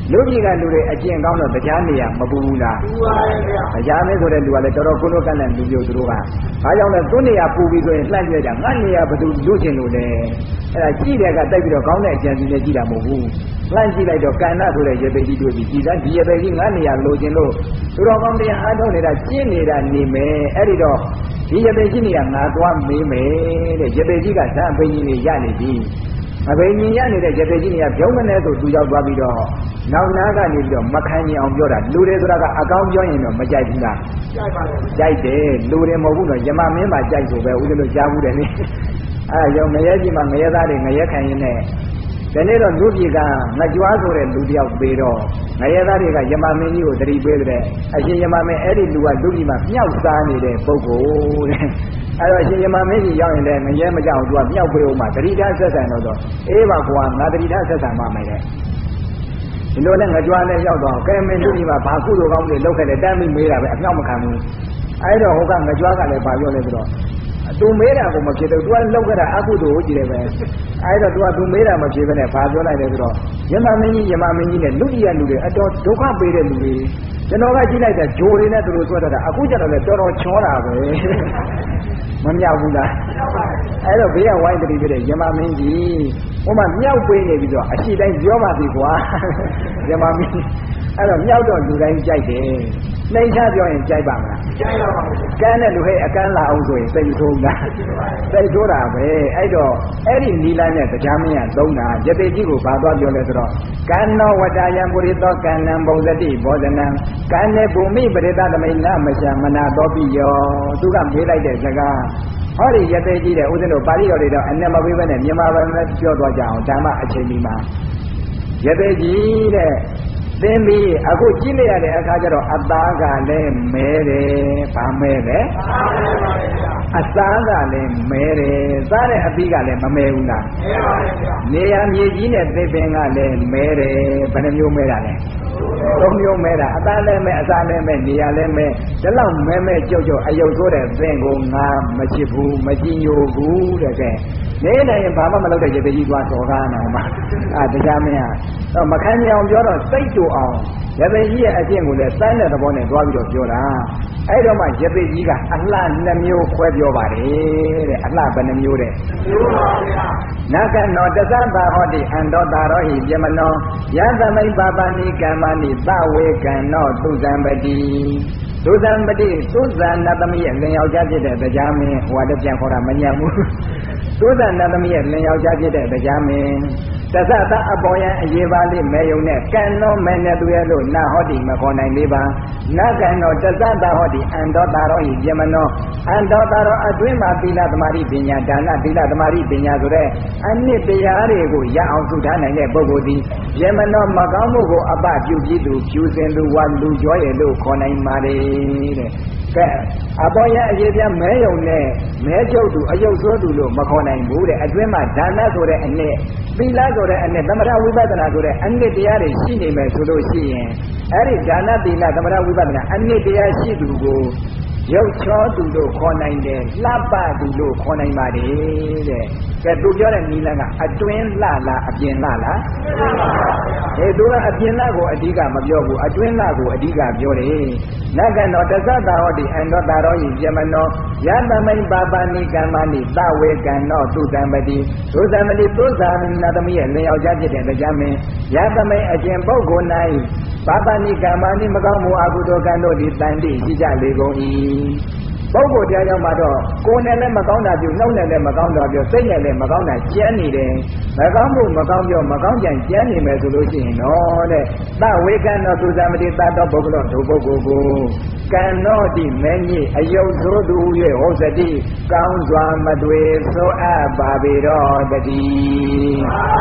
Speaker 2: လူကြီးကလူတွေအကျင့်ကောင်းတော့တရားနေရမပူဘူးလားပူပါရဲ့ဗျာတရားမင်းဆိုတဲ့လူကလည်းတော်တော်ကိုယ်လိုကန့်တဲ့လူမျိုးသူတို့ကဘာကြောင့်လဲသူ့နေရာပူပြီးဆိုရင်လှန့်ပြကြငါနေရာဘယ်သူလူကျင်လို့လဲအဲ့ဒါကြည့်တဲ့ကတိုက်ပြီးတော့ကောင်းတဲ့အကြံစီနဲ့ကြည့်တာမဟုတ်ဘူးလှန့်ကြည့်လိုက်တော့ကန္နဆိုတဲ့ရေပေကြီးတွေ့ပြီးကြည်သားဒီရေပေကြီးငါနေရာလိုချင်လို့သူတော်ကောင်းတရားအားထုတ်နေတာကျင့်နေတာနေမယ်အဲ့ဒီတော့ဒီရေပေကြီးနေရာငါသွားမေးမယ်တဲ့ရေပေကြီးကဇာဘိကြီးနေရနေပြီအဘိညာဉ်ရနေတဲ့ရေပေကြီးနေရာဖြုံးမနေဆိုသူရောက်သွားပြီးတော့နောက်နာကနေပြီးတော့မခံရင်အောင်ပြောတာလူတွေဆိုတာကအကောင်းပြောရင်တော့မကြိုက်ဘူးလားကြိုက်ပါဘူးကြိုက်တယ်လူတွေမဟုတ်ဘူးတော့ယမမင်းပါကြိုက်ဆိုပဲဦးဇင်းတို့ကြားဘူးတယ်လေအဲကြောင့်ငရဲကြီးမှာငရဲသားတွေငရဲခံရင်းနဲ့ဒီနေ့တော့လူပြည်ကငကြွားဆိုတဲ့လူတယောက်ပေးတော့ငရဲသားတွေကယမမင်းကြီးကိုတတိပေးတဲ့အရှင်ယမမင်းအဲ့ဒီလူကလူပြည်မှာမြောက်စားနေတဲ့ပုဂ္ဂိုလ်တဲ့အဲ့တော့ရှင်ယမမင်းကြီးရောက်ရင်လည်းငရဲမကြောက်သူကမြောက်ပေးအောင်မှာတတိထားဆက်ဆံတော့တော့အေးပါကွာငါတတိထားဆက်ဆံမှာမယ်တဲ့ဒီလိုနဲ့ငကြွားနဲ့ရောက်တော့ကဲမင်းလူကြီးမှာဘာကုသိုလ်ကောင်းတွေလုပ်ခဲ့တယ်တမ်းပြီးမေးတာပဲအမြောက်မခံဘူးအဲ့တော့ဟိုကငကြွားကလည်းဘာပြောလဲဆိုတော့သူမေးတာကိုမဖြစ်တော့ तू ကလောက်ခဲ့တာအကုသိုလ်ကြီးတယ်ပဲအဲ့တော့ तू က तू မေးတာမဖြစ်ဘဲနဲ့ဘာပြောလိုက်လဲဆိုတော့ယမမင်းကြီးယမမင်းကြီးနဲ့လူကြီးရလူတွေအတော်ဒုက္ခပေးတဲ့လူတွေကျွန်တော်ကကြည့်လိုက်တဲ့ဂျိုတွေနဲ့သူတို့ဆွဲတတ်တာအခုကျတော့လေတော်တော်ချောတာပဲမမြောက်ဘူးလားအဲ့တော့ဘေးကဝိုင်းတတိပြတဲ့ယမမင်းကြီးဟိုမှာမြောက်ပေးနေပြီးတော့အရှိတိုင်းပြောပါသေးကွာယမမင်းအဲ့တော့မြောက်တော့လူတိုင်းကြိုက်တယ်နှိမ့်ချပြောရင်ကြိုက်ပါမလားကြိုက်ပါပါကန်းတဲ့လူဟဲ့အကန်းလာအောင်ဆိုရင်စိတ်ဆိုးလားစိတ်ဆိုးတာပဲအဲ့တော့အဲ့ဒီနီလာနဲ့တရားမင်းကသုံးတာယတိကြီးကိုဘာသွားပြောလဲဆိုတော့ကန္နောဝတ္တယံပုရိသောကန္နံဘုံသတိဘောဇနံကန္နေဘူမိပရိသသမိန်နာမရှမနာတော်ပိယောသူကမေးလိုက်တဲ့စကားဟောဒီယတိကြီးတဲ့ဦးဇင်းတို့ပါဠိတော်တွေတော့အနဲ့မပေးဘဲနဲ့မြန်မာဘာသာပြောသွားကြအောင်ဓမ္မအချိန်ဒီမှာယတိကြီးတဲ့သင်ပြီးအခုကြည့်လိုက်ရတဲ့အခါကျတော့အသားကလည်းမဲတယ်ဗာမဲပဲအသားကလည်းမဲတယ်စားတဲ့အသီးကလည်းမမဲဘူးလားမဲပါဗျာနေရမြေကြီးနဲ့သစ်ပင်ကလည်းမဲတယ်ဘယ်နှမျိုးမဲတာလဲသုံးမျိုးမဲတာအသားလည်းမဲအစားလည်းမဲနေရလည်းမဲဒီလောက်မဲမဲကြောက်ကြောက်အယုတ်ဆိုးတဲ့သင်ကိုငါမချစ်ဘူးမကြည်ညိုဘူးတဲ့ကဲနေနိုင်ရင်ဘာမှမလုပ်တဲ့ရေတကြီးသွားစော်ကားနေမှာအာတရားမင်းကတော့မခံကြအောင်ပြောတော့စိတ်တူအောင်ရသေကြီးရဲ့အကျင့်ကိုလည်းစမ်းတဲ့သဘောနဲ့တွားပြီးတော့ပြောတာအဲ့တော့မှရသေကြီးကအလှနှမျိုးခွဲပြောပါတယ်တဲ့အလှဘယ်နှမျိုးတဲ့မျိုးပါဗျာနကနောတသဗ္ဗဟောတိအန္တောတာရောဟိပြမနောယသမိတ်ပါပဏိကမ္မဏိသဝေကံနောသူဇံပတိသူဇံပတိသူဇံနသမီးရဲ့လင်ယောက်ျားဖြစ်တဲ့တရားမင်းဟိုကလည်းပြန်ခေါ်တာမညံ့ဘူးသူဇံနသမီးရဲ့လင်ယောက်ျားဖြစ်တဲ့တရားမင်းတသတအပေါ်ယံအရေးပါလိမဲယုံနဲ့ကံတော်မဲနဲ့သူရဲ့လို့နာဟောတိမခေါ်နိုင်သေးပါနကံတော်တသတဟောတိအန္တောတာရောဤပြမနောအန္တောတာရောအတွင်းမှာသီလသမารိပညာဒါနသီလသမารိပညာဆိုတဲ့အနှစ်တရားတွေကိုရအောင်သုထားနိုင်တဲ့ပုဂ္ဂိုလ်သည်ပြမနောမကောင်းမှုကိုအပပြုပြီးသူဖြူစင်သူဝါလူကြောရဲ့လို့ခေါ်နိုင်ပါတယ်တဲ့ကဲအပေါ်ယံအရေးပြမဲယုံနဲ့မဲချုပ်သူအယုတ်ဆိုးသူလို့မခေါ်နိုင်ဘူးတဲ့အတွင်းမှာဒါနဆိုတဲ့အနှစ်သီလဆိုတဲ့အနှစ်သမထဝိပဿနာဆိုတဲ့အနှစ်တရားတွေရှိနေမယ်ဆိုလို့ရှိရင်အဲ့ဒီဒါနသီလသမထဝိပဿနာအနှစ်တရားရှိသူကိုရုပ်ချောသူလို့ခေါ်နိုင်တယ်လှပသူလို့ခေါ်နိုင်ပါတယ်တဲ့ကဲသူပြောတဲ့နီလန်းကအတွင်းလှလားအပြင်လှလားဟဲ့သူကအပြင်လှကိုအဓိကမပြောဘူးအတွင်းလှကိုအဓိကပြောတယ်နကနောတသတ္တဟောတိအန္တောတာရောဟိပြမနောယသမိန်ပါပဏိကမ္မဏိသဝေကံနောသူဇံပတိသူဇံပတိသူဇာနသမီးရဲ့လင်ယောက်ျားဖြစ်တဲ့တရားမင်းယသမိန်အကျင့်ပုဂ္ဂိုလ်၌ပါပဏိကမ္မဏိမကောင်းမှုအကုသိုလ်ကံတို့သည်တန်တိရှိကြလေကုန်၏ပုဂ္ဂိုလ်တရားကြောင့်မှတော့ကိုယ်နဲ့လည်းမကောင်းတာပြုနှုတ်နဲ့လည်းမကောင်းတာပြုစိတ်နဲ့လည်းမကောင်းတာကြမ်းနေတယ်မကောင်းမှုမကောင်းပြောမကောင်းကြံကြမ်းနေမယ်ဆိုလို့ရှိရင်တော့တဲ့သဝေကံတော်သူဇာမတိတတ်တော်ပုဂ္ဂိုလ်တို့ပုဂ္ဂိုလ်ကိုကံတော်တိမဲညိအယုတ်ဆိုးသူ၍ဟောစတိကောင်းစွာမတွေ့ဆိုအပ်ပါပေတော့တည်း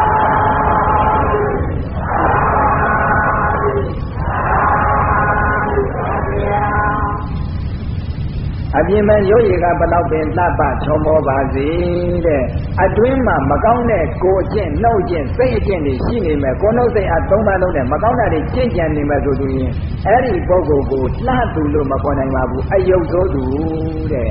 Speaker 2: အပြင်မဲ့ရုပ်ရည်ကဘလောက်ပင်လှပချုံမောပါစေတဲ့အတွင်းမှာမကောင်းတဲ့ကိုယ်အကျင့်နှုတ်အကျင့်စိတ်အကျင့်တွေရှိနေမယ်ကိုယ်နှုတ်စိတ်အသုံးပါလုံးနဲ့မကောင်းတာတွေကျင့်ကြံနေမယ်ဆိုသူရင်အဲ့ဒီပုဂ္ဂိုလ်ကိုလှသူလို့မခေါ်နိုင်ပါဘူးအယုတ်ဆိုးသူတဲ့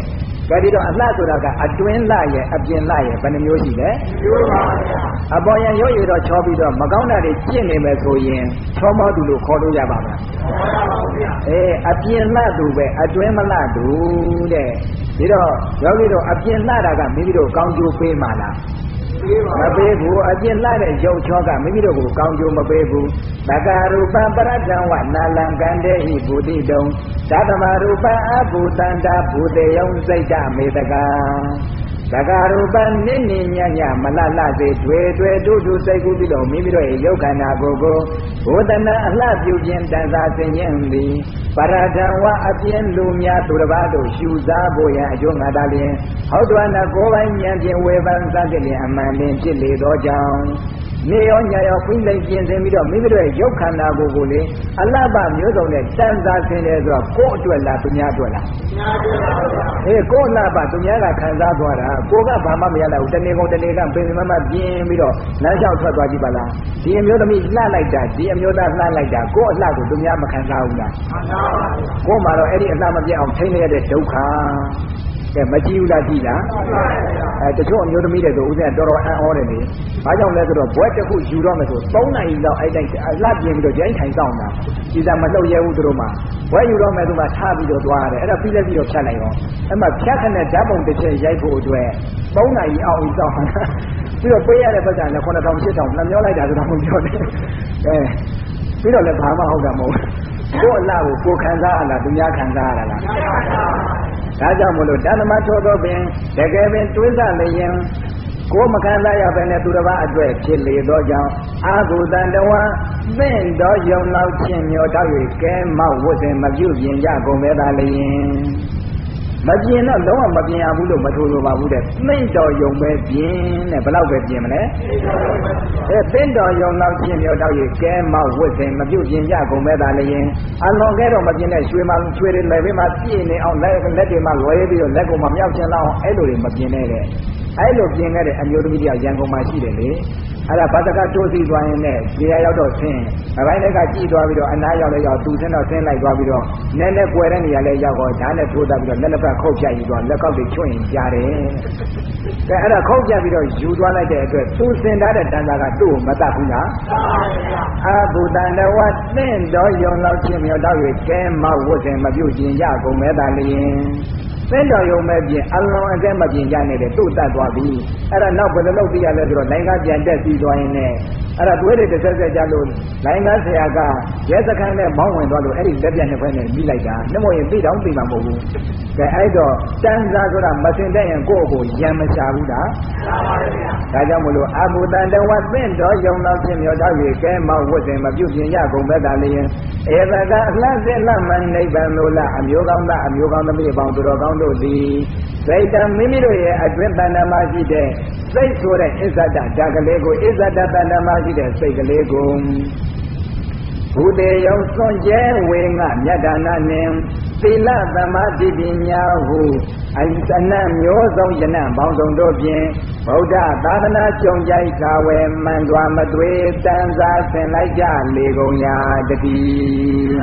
Speaker 2: ကဲဒီတော့အလှဆိုတာကအတွင်းလှရဲ့အပြင်လှရဲ့ဘယ်နှမျိုးရှိလဲမျိုးပါဗျာအပေါ်ရန်ရုပ်ရည်တော့ချောပြီးတော့မကောင်းတာတွေကျင့်နေမယ်ဆိုရင်ချောမောသူလို့ခေါ်လို့ရပါမလားခေါ်ရပါဘူးဗျာအေးအပြင်လှသူပဲအတွင်းမလှသူတဲ့ဒီတော့ယောဂီတို့အပြင်လှတာကမိမိတို့ကောင်းကျိုးပေးမှလားမပေးဘူးအပြင်လှတဲ့ရုပ်ချောကမိမိတို့ကိုကောင်းကျိုးမပေးဘူးသက္ကာရူပံပရတ္တံဝနာလံကံတေဟိဘူတိတုံသတ္တမရူပံအဘူတန္တာဘူတေယံစိတ်တမေတကံသက္ကာရူပံနိနိညညမလလစေတွေ့တွေ့တူတူစိတ်ကူးပြီးတော့မိမိတို့ရဲ့ယုတ်ခန္ဓာကိုယ်ကိုဘုဒ္ဓနာအလှပြုခြင်းတန်စာဆင်ခြင်းသည်ပရတ္တံဝအပြင်လူများသူတစ်ပါးတို့ရှုစားဖို့ရန်အကျိုးငါတာလျင်ဟောတော်နာကိုယ်ပိုင်ဉာဏ်ဖြင့်ဝေဖန်သတ်တဲ့လျင်အမှန်လင်းဖြစ်လေသောကြောင့်နေရောညရောခွင်းလိုက်ကျင်စင်ပြီးတော့မိမိတို့ရဲ့ရုပ်ခန္ဓာကိုယ်ကိုလေအလှပမျိုးစုံနဲ့တန်စာဆင်တယ်ဆိုတော့ကိုယ်အတွက်လားသူများအတွက်လားသူများအတွက်ပါဗျာအေးကိုယ်လှပသူများကခံစားသွားတာကိုယ်ကဘာမှမရလိုက်ဘူးတနေ့ကုန်တနေ့ကပင်မမပြင်းပြီးတော့လမ်းလျှောက်ထွက်သွားကြည့်ပါလားဒီအမျိုးသမီးလှလိုက်တာဒီအမျိုးသားလှလိုက်တာကိုယ်အလှကိုသူများမခံစားဘူးလားခံစားပါဘူးကိုယ်မှာတော့အဲ့ဒီအလှမပြတ်အောင်ထိန်းရတဲ့ဒုက္ခကဲမကြည့်ဘူးလားကြည့်လားအဲတချို့အမျိုးသမီးတွေဆိုဦးဇင်းတော်တော်အံ့ဩတယ်လေဘာကြောင့်လဲဆိုတော့ဘွဲတစ်ခုယူတော့မယ်ဆိုသုံးနာရီလောက်အဲ့တိုင်းအလှပြင်းပြီးတော့ကြိုင်းထိုင်ဆောင်တာဒီစားမလှုပ်ရဲဘူးသူတို့မှဘွဲယူတော့မယ်သူမှထားပြီးတော့သွားရတယ်အဲ့ဒါပြီးလက်ပြီးတော့ဖြတ်လိုက်တော့အဲ့မှာဖြတ်ခနဲ့ဓာတ်ပုံတစ်ချက်ရိုက်ဖို့အတွက်သုံးနာရီအောင်ဆောင်ပြီးတော့ပေးရတဲ့ပတ်စံနဲ့ခုနှစ်ထောင်ရှစ်ထောင်နှမျောလိုက်တာဆိုတော့မပြောနဲ့အဲပြီးတော့လည်းဘာမှဟုတ်တာမဟုတ်ကိုယ်အလှကိုကိုယ်ခံစားရလားသူများခံစားရလားဒါကြောင့်မလို့တဏ္ဍမထောသောပင်တကယ်ပင်တွေးစားလျင်ကိုယ်မခံစားရဘဲနဲ့သူတစ်ပါးအတွက်ဖြစ်လေသောကြောင့်အာဟုတန္တဝံသင့်တော်ယုံလောက်ခြင်းမျိုးတောက်၍ကဲမောက်ဝတ်စဉ်မပြုပြင်ကြကုန်ပဲသာလျင်မပြင်တော့လုံးဝမပြင်ရဘူးလို့မထိုးလို့ပါဘူးတဲ့သင့်တော်ယုံပဲပြင်တဲ့ဘယ်လောက်ပဲပြင်မလဲအဲသင့်တော်ယုံလောက်ခြင်းမျိုးတောက်၍ကဲမောက်ဝတ်စဉ်မပြုပြင်ကြကုန်ပဲသာလျင်အလွန်ကဲတော့မပြင်တဲ့ရွှေမှရွှေတွေလည်းပဲမှပြည့်နေအောင်လက်လက်တွေမှလွယ်ပြီးတော့လက်ကိုမှမြောက်ချင်လောက်အောင်အဲ့လိုတွေမပြင်နဲ့တဲ့အဲ့လိုပြင်ခဲ့တဲ့အမျိုးသမီးတယောက်ရန်ကုန်မှာရှိတယ်လေအဲ့ဒါဘာတကတိုးစီသွားရင်လည်းခြေရရောက်တော့ဆင်းအပိုင်းတက်ကကြည့်သွားပြီးတော့အနားရောက်လည်းရောက်သူဆင်းတော့ဆင်းလိုက်သွားပြီးတော့နည်းနည်းကွယ်တဲ့နေရာလည်းရောက်တော့ဓာတ်နဲ့ထိုးသားပြီးတော့လက်လက်ဖက်ခုတ်ပြယူတော့လက်ကောက်တွေချွတ်ရင်ကြားတယ်ကဲအဲ့ဒါခုတ်ပြပြီးတော့ယူသွားလိုက်တဲ့အတွက်သူဆင်ထားတဲ့တန်တာကသူ့ကိုမတတ်ဘူးလားအာဘူတန္တဝသင့်တော်ယုံလောက်ခြင်းမြောက်တော့၍ကဲမဝတ်စဉ်မပြုတ်ကျင်ကြကုန်မဲ့တာလျင်သင့်တော်ယုံမဲ့ပြင်အလွန်အကဲမပြင်ကြနဲ့တဲ့သူ့တတ်သွားပြီအဲ့ဒါနောက်ဘယ်လိုလုပ်သိရလဲဆိုတော့နိုင်ငံပြန်တက်ပြီးသွားရင်လည်းအဲ့ဒါတွေးတွေတစ်ဆက်ဆက်ကြလို့နိုင်ငံဆရာကရဲစခန်းနဲ့မောင်းဝင်သွားလို့အဲ့ဒီလက်ပြတ်နှစ်ခွဲနဲ့ပြီးလိုက်တာနှမို့ရင်ပြီးတော့ပြီးမှာမဟုတ်ဘူးကဲအဲ့တော့တန်စာဆိုတာမစင်တဲ့ရင်ကိုယ့်ကိုရံမချဘူးလားမှန်ပါဗျာဒါကြောင့်မလို့အဘူတန်တဝသင့်တော်ယုံတော်ဖြင့်မြော်တော့၍ကဲမောက်ဝတ်စဉ်မပြုတ်ပြင်ရကုန်ပဲသာလျင်ဧဝကအလှစေလှမနိဗ္ဗာန်လို့လားအမျိုးကောင်းသားအမျိုးကောင်းသမီးပေါင်းသူတော်ကောင်းတို့သည်စိတ်တမိမိတို့ရဲ့အတွင်းတဏ္ဍမှာရှိတဲ့စိတ်ဆိုတဲ့အစ္ဆဒဓာတ်ကလေးကိုအစ္ဆဒတဏ္ဍမှာရှိတဲ့စိတ်ကလေးကိုဘုတေယုံစွန့်ကျဲဝေငါမြတ်ဒါနနှင့်သီလသမာဓိပညာဟုအယတနမျိုးစုံယနပေါင်းစုံတို့ဖြင့်ဗုဒ္ဓသာသနာကြုံကြိုက်သာဝယ်မှန်စွာမသွေတန်စာဆင်လိုက်ကြလေကုန်ရာတည်း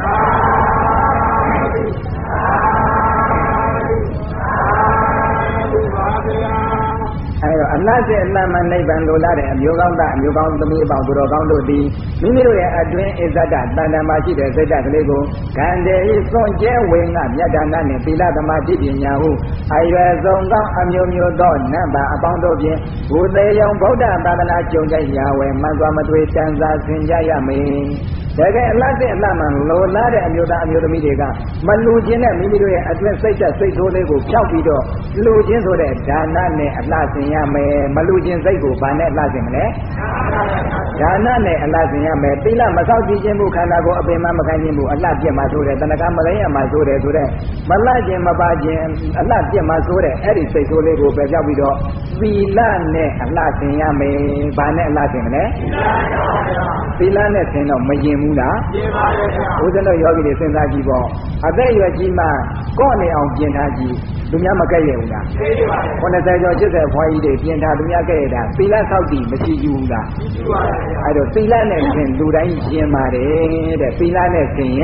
Speaker 2: အဲတော့အလတ်တဲ့အလတ်မှနိဗ္ဗာန်လိုလားတဲ့အမျိုးကောင်းသားအမျိုးကောင်းသမီးအပေါင်းသူတော်ကောင်းတို့သည်မိမိတို့ရဲ့အတွင်းအစ္ဆဒတဏ္ဍမှာရှိတဲ့စိတ်ဓာတ်ကလေးကိုကံတေဤစွန့်ကျဲဝေငါမြတ်ဒါနနှင့်သီလသမာဓိပညာဟုအရွယ်ဆုံးသောအမျိုးမျိုးသောနတ်ပါအပေါင်းတို့ဖြင့်ဘုသေယံဗုဒ္ဓသာသနာကြုံကြိုက်ရာဝယ်မှန်စွာမသွေတန်စာဆင်ကြရမည်တကယ်အလတ်တဲ့အလတ်မှလိုလားတဲ့အမျိုးသားအမျိုးသမီးတွေကမလူခြင်းနဲ့မိမိတို့ရဲ့အတွင်းစိတ်ဓာတ်စိတ်ဆိုးလေးကိုဖျောက်ပြီးတော့လူခြင်းဆိုတဲ့ဒါနနဲ့အလှဆင်ရမယ်မလူခြင်းစိတ်ကိုဗာနဲ့အလှဆင်မလဲဒါနနဲ့အလှဆင်ရမယ်သီလမဆောက်တည်ခြင်းမှုခန္ဓာကိုအပင်မမခံခြင်းမှုအလှပြတ်မှဆိုတဲ့တဏှာမလိမ့်ရမှဆိုတဲ့ဆိုတဲ့မလှခြင်းမပါခြင်းအလှပြတ်မှဆိုတဲ့အဲ့ဒီစိတ်ဆိုးလေးကိုပယ်ပြောက်ပြီးတော့သီလနဲ့အလှဆင်ရမယ်ဗာနဲ့အလှဆင်မလဲသီလနဲ့ဆင်တော့မရင်ဘူးလားပြင်ပါရဲ့ဗျာဘုရားတို့ယောဂီတွေစဉ်းစားကြည့်ပေါ့အသက်အရွယ်ကြီးမှကော့နေအောင်ပြင်ထားကြည့်သူများမကဲ့ရဲ့ဘူးလားသိပါပါခုနှစ်ဆယ်ကျော်ရှစ်ဆယ်ဖွားကြီးတွေပြင်ထားသူများကဲ့ရဲ့တာသီလဆောက်တည်မရှိဘူးလားရှိပါပါအဲ့တော့သီလနဲ့ဆင်လူတိုင်းပြင်ပါတယ်တဲ့သီလနဲ့ဆင်ရင်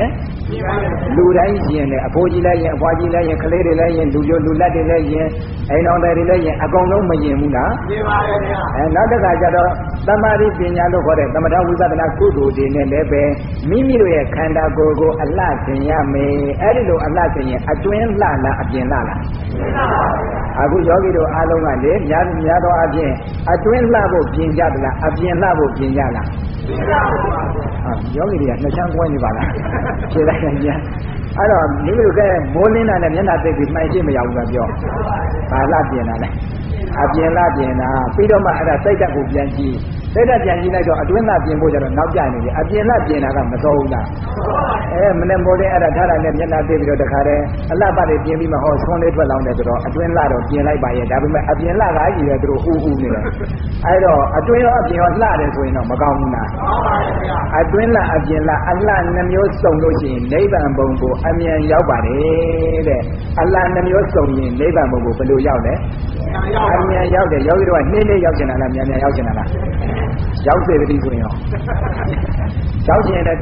Speaker 2: လူတိုင်းရင်လည်းအဖိုးကြီးလည်းရင်အဖွားကြီးလည်းရင်ကလေးတွေလည်းရင်လူပြိုလူလက်တွေလည်းရင်အိမ်တော်တွေလည်းရင်အကုန်လုံးမရင်ဘူးလား
Speaker 1: မြင်ပါရဲ့ဗျာ
Speaker 2: အဲနောက်တစ်ခါကျတော့သမာဓိပညာလို့ခေါ်တဲ့သမထဝိပဿနာကုသိုလ်တွေနဲ့လည်းပဲမိမိတို့ရဲ့ခန္ဓာကိုယ်ကိုအလှဆင်ရမယ်အဲ့ဒီလိုအလှဆင်ရင်အတွင်းလှလားအပြင်လှလားအခုယောဂီတို့အားလုံးကလေများများသောအပြင်အတွင်းလှဖို့ပြင်ကြသလားအပြင်လှဖို့ပြင်ကြလား
Speaker 1: ပြင်ကြပါဘူးဟာ
Speaker 2: ယောဂီတွေကနှစ်ချမ်းကွဲနေပါလားဖြေလိုက်ရင်ပြန်အဲ့တော့မိမိတို့ကမိုးလင်းတာနဲ့မျက်နှာသိပ်ပြီးမှိုင်ရှိမရဘူးကပြောဘာလှပြင်တာလဲအပြင်လှပြင်တာပြီးတော့မှအဲ့ဒါစိတ်ဓာတ်ကိုပြန်ကြည့်စိတ်ဓာတ်ပြန်ကြည့်လိုက်တော့အတွင်းလှပြင်ဖို့ကျတော့နောက်ကျနေပြီအပြင်လှပြင်တာကမစောဘူးလားအဲမနေ့မိုးလင်းအဲ့ဒါထားတာနဲ့မျက်နှာသိပ်ပြီးတော့တခါတည်းအလှပတ်တွေပြင်ပြီးမှဟောဆွန်းလေးထွက်လောင်းတယ်ဆိုတော့အတွင်းလှတော့ပြင်လိုက်ပါရဲ့ဒါပေမဲ့အပြင်လှကကြီးတယ်သူတို့ဥဥနေတယ်အဲ့တော့အတွင်းရောအပြင်ရောလှတယ်ဆိုရင်တော့မကောင်းဘူးလားအတွင်းလှအပြင်လှအလှနှမျိုးစုံလို့ရှိရင်နိဗ္ဗာန်ဘုံကိုအမြန်ရောက်ပါတယ်တဲ့အလှနှမျိုးစုံရင်နိဗ္ဗာန်ဘုံကိုဘယ်လိုရောက်လဲအမြန်ရောက်တယ်ယောဂီတို့ကနှင်းလေးရောက်ကျင်တာလားမြန်မြန်ရောက်ကျင်တာလားရောက်စေတည်းဆိုရင်ရောရောက်ကျင်တဲ့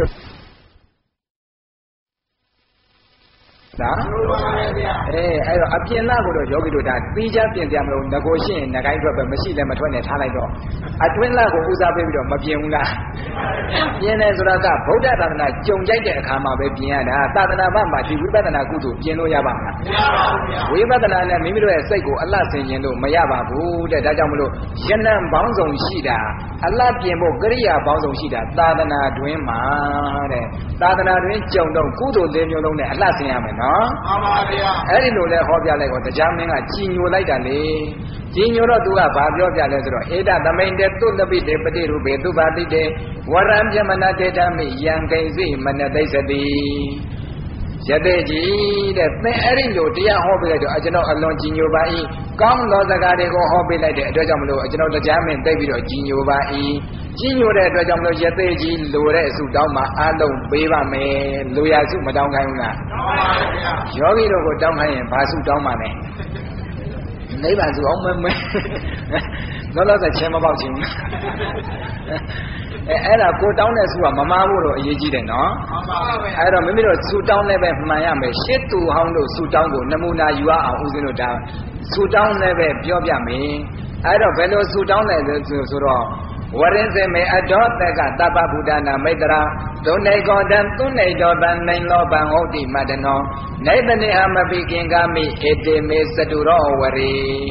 Speaker 2: ဒါအေးအဲ့တော့အပြင်လာကိုတော့ယောဂီတို့ဒါပြီးချပြင်ပြမလို့ငကိုရှိရင်ငကိုင်းထွက်ပဲမရှိလည်းမထွက်နဲ့ထားလိုက်တော့အတွင်းလာကိုဦးစားပေးပြီးတော့မပြင်ဘူးလားပြင်တယ်ဆိုတာကဗုဒ္ဓသာသနာကြုံကြိုက်တဲ့အခါမှာပဲပြင်ရတာသာသနာ့ဘက်မှာဒီဝိပဿနာကုသိုလ်ပြင်လို့ရပါမလားမရပါဘူးဗျာဝိပဿနာနဲ့မိမိတို့ရဲ့စိတ်ကိုအလှဆင်ရင်လို့မရပါဘူးတဲ့ဒါကြောင့်မလို့ယနံပေါင်းစုံရှိတာအလှပြင်ဖို့ကရိယာပေါင်းစုံရှိတာသာသနာတွင်မှာတဲ့သာသနာတွင်ကြုံတော့ကုသိုလ်လေးမျိုးလုံးနဲ့အလှဆင်ရမယ်နော်
Speaker 1: မှန်ပါဗျာ
Speaker 2: အဲ့ဒီလိုလဲဟောပြလိုက်တော့တရားမင်းကကြည်ညိုလိုက်တာလေကြည်ညိုတော့သူကဘာပြောပြလဲဆိုတော့ဧတသမိန်တေတုလပိတေပတိရူပေသူပါတိတေဝရံပြမနာတေတမိယံကိဉ္စိမနသိစတိယတေကြီးတဲ့သင်အဲ့ဒီလိုတရားဟောပြလိုက်တော့ကျွန်တော်အလွန်ကြည်ညိုပါ၏ကောင်းသောစကားတွေကိုဟောပြလိုက်တဲ့အတွက်ကြောင့်မလို့ကျွန်တော်တရားမင်းသိပြီးတော့ကြည်ညိုပါ၏ကြည်ညိုတဲ့အတွက်ကြောင့်မလို့ယတေကြီးလိုတဲ့အစုတောင်းမှာအလုံးပေးပါမယ်လိုရာစုမတောင်းခိုင်းဘူးလားတောင်းပါဗျာယောဂီတို့ကိုတောင်းခိုင်းရင်ဘာစုတောင်းပါလဲနိဗ္ဗာန်စုအောင်မမဲလောလောဆယ်ချင်းမပေါက်ချင်းအဲအဲ့ဒါကိုတောင်းတဲ့စုကမမားဖို့တော့အရေးကြီးတယ်နော်မှန်ပါပါအဲ့တော့မိမိတို့စုတောင်းလည်းပဲမှန်ရမယ်ရှစ်သူဟောင်းတို့စုတောင်းကိုနမူနာယူအောင်ဦးဇင်းတို့ဒါစုတောင်းလည်းပဲပြောပြမယ်အဲ့တော့ဘယ်လိုစုတောင်းလဲဆိုဆိုတော့ဝရင်စေမေအတောတကတပ္ပဗုဒ္ဓနာမိတ္တရာဒုနေကောတံသူနေတောတံနိုင်လောပံဟုတ်တိမတနောနေတနေဟမပိကင်္ဂမိဧတေမေစတုရောဝရေ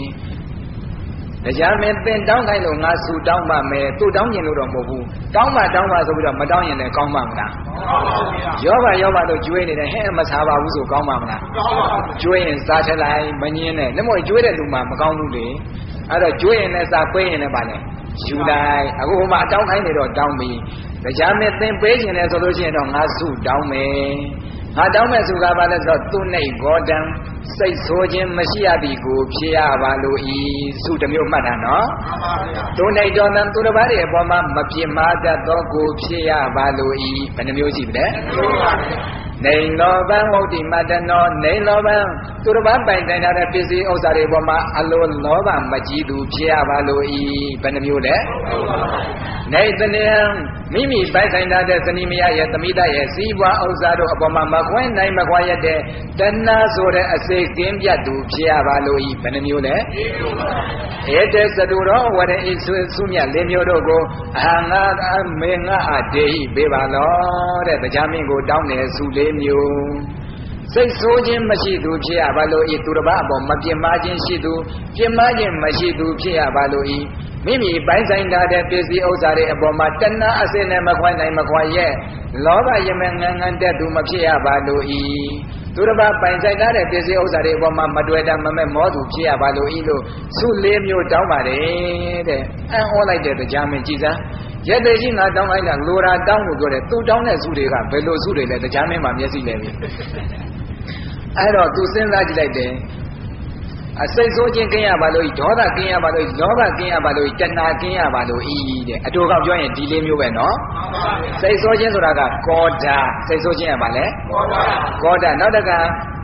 Speaker 2: တရားမင်းသင်တောင်းခိုင်းလို့ငါဆူတောင်းပါမယ်သူ့တောင်းကျင်လို့တော့မဟုတ်ဘူးတောင်းပါတောင်းပါဆိုပြီးတော့မတောင်းရင်လည်းကောင်းပါမလားကောင်းပါဘူးယောဘယောဘတို့ကျွေးနေတယ်ဟဲ့မစားပါဘူးဆိုကောင်းပါမလားကောင်းပါဘူးကျွေးရင်စားထက်လိုက်မငင်းနဲ့လက်မကျွေးတဲ့လူမှမကောင်းဘူးလေအဲ့တော့ကျွေးရင်လည်းစားပေးရင်လည်းပါလေယူလိုက်အခုဟိုမှာအတောင်းခိုင်းနေတော့တောင်းပြီတရားမင်းသင်ပေးခြင်းလဲဆိုလို့ရှိရင်တော့ငါဆုတောင်းမယ်ငါတောင်းမဲ့စုကပါလဲဆိုတော့သူနှိတ်ဂေါတံစိတ်ဆိုခြင်းမရှိရသည်ကိုဖြစ်ရပါလို့ဤစုတစ်မျိုးမှတ်တာနော်မှန်ပါဗျာသူနှိတ်တော်တံသူတစ်ပါးရဲ့အပေါ်မှာမပြစ်မှားတတ်သောကိုဖြစ်ရပါလို့ဤဘယ်နှမျိုးရှိပြီလဲနေလောဘံဟုတ်တိမတနောနေလောဘံသူတစ်ပါးပိုင်တိုင်ထားတဲ့ပစ္စည်းဥစ္စာတွေပေါ်မှာအလိုလောဘမကြီးသူဖြစ်ရပါလို့ဤဘယ်နှမျိုးလဲနေတနေဟံမိမိပိုင်ဆိုင်ထားတဲ့ဇနီးမယားရဲ့သမိသားရဲ့စီးပွားဥစ္စာတို့အပေါ်မှာမခွင့်နိုင်မခွာရတဲ့တဏှာဆိုတဲ့အစိတ်ကင်းပြတ်သူဖြစ်ရပါလို့ဤဘယ်နှမျိုးလဲဧတေစတုရောဝရဣဆွေဆုမြတ်လေးမျိုးတို့ကိုအဟံငါမေငါအတေဟိပေးပါလောတဲ့တရားမင်းကိုတောင်းတယ်ဆုလေးမျိုးစိတ်ဆိုးခြင်းမရှိသူဖြစ်ရပါလို့ဤသူတစ်ပါးအပေါ်မပြင်းမာခြင်းရှိသူပြင်းမာခြင်းမရှိသူဖြစ်ရပါလို့ဤမိမိပိုင်ဆိုင်ထားတဲ့ပစ္စည်းဥစ္စာတွေအပေါ်မှာတဏှာအစစ်နဲ့မခွင့်နိုင်မခွာရဲ့လောဘယမငန်ငန်တဲ့သူမဖြစ်ရပါလို့ဤသူတစ်ပါးပိုင်ဆိုင်ထားတဲ့ပစ္စည်းဥစ္စာတွေအပေါ်မှာမတွေ့တာမမဲ့မောသူဖြစ်ရပါလို့ဤလို့ဆုလေးမျိုးတောင်းပါတယ်တဲ့အံ့ဩလိုက်တဲ့တရားမင်းကြည်စားရတဲ့ကြီးငါတောင်းလိုက်တာလိုရာတောင်းလို့ပြောတယ်သူတောင်းတဲ့ဆုတွေကဘယ်လိုဆုတွေလဲတရားမင်းမှာမျက်စိလဲပြီအဲ့တော့သူစဉ်းစားကြည့်လိုက်တယ်အစိတ်ဆိုးခြင်းကင်းရပါလို့ဒေါသကင်းရပါလို့လောဘကင်းရပါလို့တဏှာကင်းရပါလို့ဤတဲ့အတူကောက်ပြောရင်ဒီလေးမျိုးပဲနော်စိတ်ဆိုးခြင်းဆိုတာကကောဓာစိတ်ဆိုးခြင်းရပါလေကောဓာကောဓာနောက်တက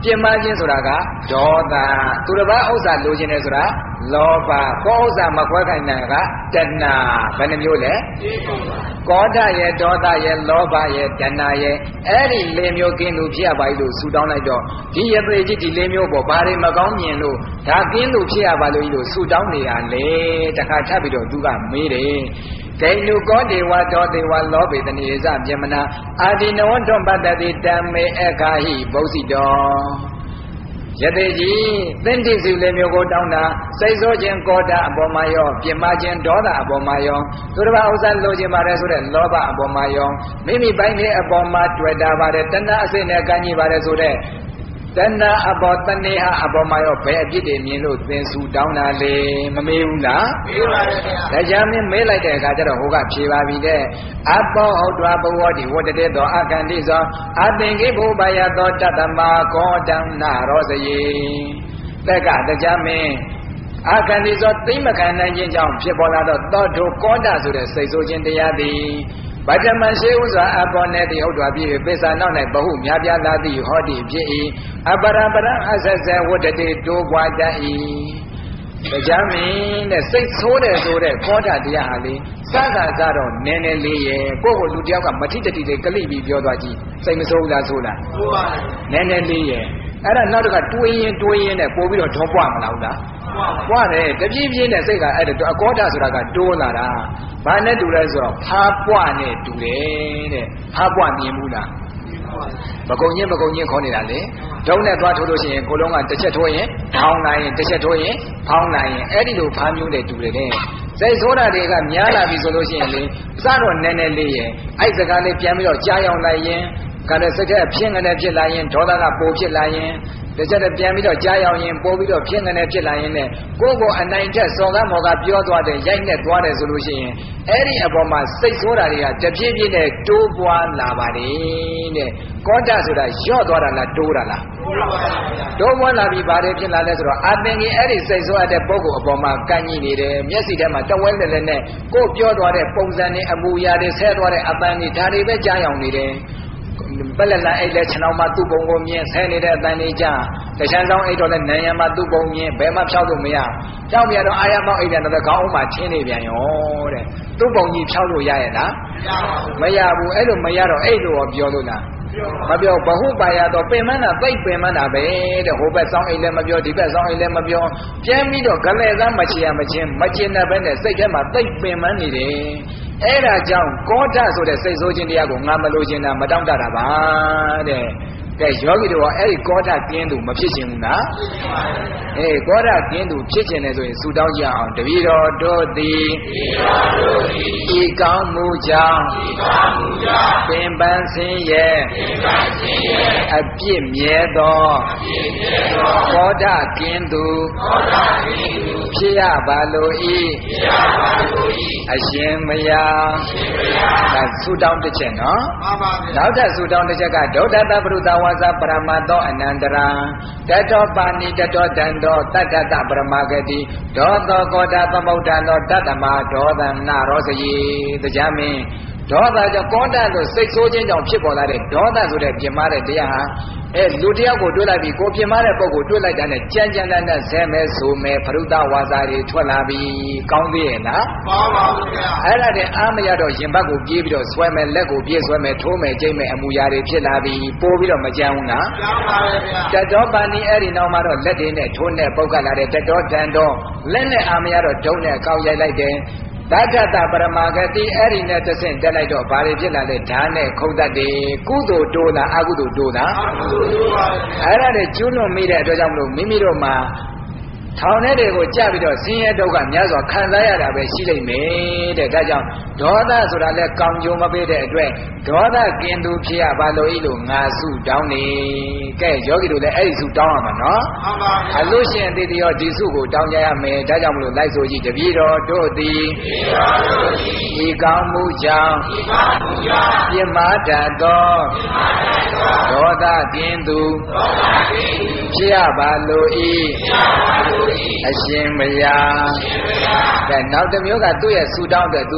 Speaker 2: ပြင်မာခြင်းဆိုတာကဒေါသသူတစ်ပါးဥစ္စာလိုချင်တယ်ဆိုတာလောဘကိုဥစ္စာမခွဲခိုင်းနိုင်ကတဏှာဘယ်နှမျိုးလဲကောဓရဲ့ဒေါသရဲ့လောဘရဲ့တဏှာရဲ့အဲ့ဒီလေးမျိုးကင်းလို့ဖြစ်ရပါလို့ဆူတောင်းလိုက်တော့ဒီရသေးကြီးဒီလေးမျိုးပေါ်ဘာတွေမကောင်းမြင်လို့ဒါကင်းလို့ဖြစ်ရပါလို့လို့ဆူတောင်းနေတာလေတခါထပ်ပြီးတော့သူကမေးတယ်ဒိဋ္ဌုကောဒေဝတောဒေဝလောဘေတနိယဇပြမနာအာဒီနဝတ္တပတ္တိတံမေအခါဟိဘုဇိတောယတိကြီးသင်္တိစုလေးမျိုးကိုတောင်းတာစိတ်ဆိုးခြင်းကောဓာအပေါ်မှာရောပြမခြင်းဒေါသအပေါ်မှာရောသူတစ်ပါးဥစ္စာလိုချင်ပါတယ်ဆိုတဲ့လောဘအပေါ်မှာရောမိမိပိုင်းရဲ့အပေါ်မှာတွေ့တာပါတယ်တဏှာအစိတ်နဲ့ကန့်ကြီးပါတယ်ဆိုတဲ့တဏှာအပေါ်တဏှာအပေါ်မှာရောဘယ်အဖြစ်တွေမြင်လို့သင်စုတောင်းတာလေမမေးဘူးလားမေးပါတယ်ခင်ဗျာဒါကြောင့်မင်းမေးလိုက်တဲ့အခါကျတော့ဟိုကဖြေပါပြီတဲ့အဘောဟုတ်တော်ဘဝတိဝတ္တတေသောအခန္တိသောအသင်္ကိဘုဘာယသောတတ္တမကောတံနာရောစယေတက်ကတရားမင်းအခန္တိသောသိမခံနိုင်ခြင်းကြောင့်ဖြစ်ပေါ်လာတော့သောထုကောတဆိုတဲ့စိတ်ဆိုးခြင်းတရားသည်ဗတ္တမန်ရှိဥစွာအပေါ်နဲ့တိဟုတ်တော်ပြည့်ပိဿာနောက်၌ဘဟုများပြားလာသည်ဟောတိဖြစ်၏အပရပရအဆက်ဆက်ဝတ္တတိတိုးပွားတတ်၏တရားမင်းတဲ့စိတ်ဆိုးတယ်ဆိုတဲ့ကောဓာတရားဟာလေစကားကတော့နည်းနည်းလေးရဲ့ကိုယ့်ကိုလူတယောက်ကမထိတတိလေးကလိပြီးပြောသွားကြည့်စိတ်မဆိုးဘူးလားဆိုးလားဆိုးပါဘူးနည်းနည်းလေးရဲ့အဲ့ဒါနောက်တစ်ခါတွေးရင်တွေးရင်နဲ့ပို့ပြီးတော့ထောပွားမလားလားပွားတယ်တပြင်းပြင်းနဲ့စိတ်ကအဲ့ဒါအကောဓာဆိုတာကတိုးလာတာဘာနဲ့တူလဲဆိုတော့ဖားပွားနဲ့တူတယ်တဲ့ဖားပွားမြင်ဘူးလားမကုံချင်းမကုံချင်းခေါ်နေတာလေဒုံနဲ့သွားထိုးလို့ရှိရင်ကိုလုံးကတစ်ချက်ထိုးရင်ဖောင်းနိုင်ရင်တစ်ချက်ထိုးရင်ဖောင်းနိုင်ရင်အဲ့ဒီလိုဖားမျိုးနဲ့တူတယ်တဲ့စိတ်ဆိုးတာတွေကများလာပြီဆိုလို့ရှိရင်လေစတော့နည်းနည်းလေးရဲ့အဲ့စကားလေးပြန်ပြီးတော့ကြားရောက်လိုက်ရင်ကလည်းစိတ်ထဲဖြစ်ငနဲ့ဖြစ်လာရင်ဒေါသကပိုဖြစ်လာရင်တချက်တည်းပြန်ပြီးတော့ကြားရောက်ရင်ပို့ပြီးတော့ဖြစ်ငနဲ့ဖြစ်လာရင်လည်းကိုယ့်ကိုအနိုင်ထက်စော်ကားမော်ကပြောသွားတယ်ရိုက်နဲ့သွားတယ်ဆိုလို့ရှိရင်အဲ့ဒီအပေါ်မှာစိတ်ဆိုးတာတွေကတဖြည်းဖြည်းနဲ့တိုးပွားလာပါတယ်တဲ့ကောဓာဆိုတာရော့သွားတာလားတိုးတာလားတိုးပွားလာပြီးဘာတွေဖြစ်လာလဲဆိုတော့အသင်ကြီးအဲ့ဒီစိတ်ဆိုးရတဲ့ပုဂ္ဂိုလ်အပေါ်မှာကန့်ညိနေတယ်မျက်စိထဲမှာတဝဲလဲလဲနဲ့ကိုယ်ပြောသွားတဲ့ပုံစံနဲ့အမူအရာတွေဆဲသွားတဲ့အပန်းတွေဒါတွေပဲကြားရောက်နေတယ်ပလက်လာအိတ်လဲခြံအောင်မှာသူ့ပုံကိုမြင်ဆဲနေတဲ့အတန်လေးကြားတချမ်းဆောင်အိတ်တော့လဲနန်းရံမှာသူ့ပုံမြင်ဘယ်မှဖြောက်လို့မရဖြောက်ပြတော့အာရမောက်အိတ်တယ်တော့ခေါင်းအောင်မှာချင်းနေပြန်ရောတဲ့သူ့ပုံကြီးဖြောက်လို့ရရဲ့လားမရဘူးအဲ့လိုမရတော့အိတ်လို့ပြောလို့လားမပြောဘဟုပါရတော့ပင်မနာသိပ်ပင်မနာပဲတဲ့ဟိုဘက်ဆောင်အိတ်လည်းမပြောဒီဘက်ဆောင်အိတ်လည်းမပြောပြန်ပြီးတော့ဂလဲသားမချရမချင်းမကျင်တဲ့ဘက်နဲ့စိတ်ထဲမှာသိပ်ပင်မနေတယ်အဲ့ဒါကြောင့်ကောဓဆိုတဲ့စိတ်ဆိုးခြင်းတရားကိုငါမလိုချင်တာမတောင့်တတာပါတဲ့ကဲယောဂီတို့ကအဲ့ဒီကောဓကင်းသူမဖြစ်ချင်ဘူးလားအေးကောဓကင်းသူဖြစ်ချင်တယ်ဆိုရင်ဆူတောင်းကြအောင်တပည့်တော်တို့သည်ဤကောင်းမှုကြောင့်ပင်ပန်းဆင်းရဲအပြစ်မြဲသောကောဓကင်းသူဖြစ်ရပါလို့ဤအရှင်မယားဒါဆူတောင်းတစ်ချက်နော်နောက်ထပ်ဆူတောင်းတစ်ချက်ကဒုဒ္ဒတပရုသဝါစာပရမတောအနန္တရာတတောပါဏိတတောတန္တောတတ္တတပရမဂတိဒေါသောကောဓသမုဋ္ဌံသောတတ္တမဒေါသနာရောစယေတရားမင်းဒေါသကြောင့်ကောဓလို့စိတ်ဆိုးခြင်းကြောင့်ဖြစ်ပေါ်လာတဲ့ဒေါသဆိုတဲ့ပြင်မာတဲ့တရားဟာအဲလူတယောက်ကိုတွေ့လိုက်ပြီးကိုပြင်မာတဲ့ပုဂ္ဂိုလ်တွေ့လိုက်တာနဲ့ကြမ်းကြမ်းတမ်းတမ်းဆဲမဲဆိုမဲပရုသဝါစာတွေထွက်လာပြီးကောင်းသေးရဲ့လားကောင်းပါဘူးခင်ဗျာအဲ့ဒါနဲ့အာမရတော့ရင်ဘတ်ကိုပြေးပြီးတော့ဆွဲမဲလက်ကိုပြေးဆွဲမဲထိုးမဲကျိမ့်မဲအမူအရာတွေဖြစ်လာပြီးပိုးပြီးတော့မကြမ်းဘူးလားကြမ်းပါရဲ့ဗျာတတောပါဏီအဲ့ဒီနောက်မှာတော့လက်တွေနဲ့ထိုးနဲ့ပုတ်ကလာတဲ့တတောတန်တော့လက်နဲ့အာမရတော့ဒုံနဲ့ကောက်ရိုက်လိုက်တယ်တတ္တတပရမဂတိအဲ့ဒီနဲ့တဆင့်တက်လိုက်တော့ဘာတွေဖြစ်လာလဲဓာတ်နဲ့ခုတ်တတ်တယ်ကုသိုလ်တိုးလားအကုသိုလ်တိုးလားအကုသိုလ်တိုးပါဘူးအဲ့ဒါနဲ့ကျွလွန်မိတဲ့အတွက်ကြောင့်မလို့မိမိတို့မှာထောင်ထဲတွေကိုကြပြီးတော့ဆင်းရဲဒုက္ခများစွာခံစားရတာပဲရှိလိမ့်မယ်တဲ့ဒါကြောင့်ဒေါသဆိုတာလဲကောင်းကျိုးမပေးတဲ့အတွက်ဒေါသကင်းသူဖြစ်ရပါလို့ဤလို့ငါစုတောင်းနေကဲယောဂီတို့လည်းအဲ့ဒီစုတောင်းရမှာနော်မှန်ပါဗျာအလို့ရှိရင်တည်တရောဒီစုကိုတောင်းကြရမယ်ဒါကြောင့်မလို့လိုက်ဆိုကြည့်တပည့်တော်တို့သည်ဤကောင်းမှုကြောင့်ပြမတတ်သောဒေါသကင်းသူဖြစ်ရပါလို့ဤအရှင်မယားကဲနောက်တစ်မျိုးကသူ့ရဲ့ဆူတောင်းတဲ့သူဖြည့်ရှင်း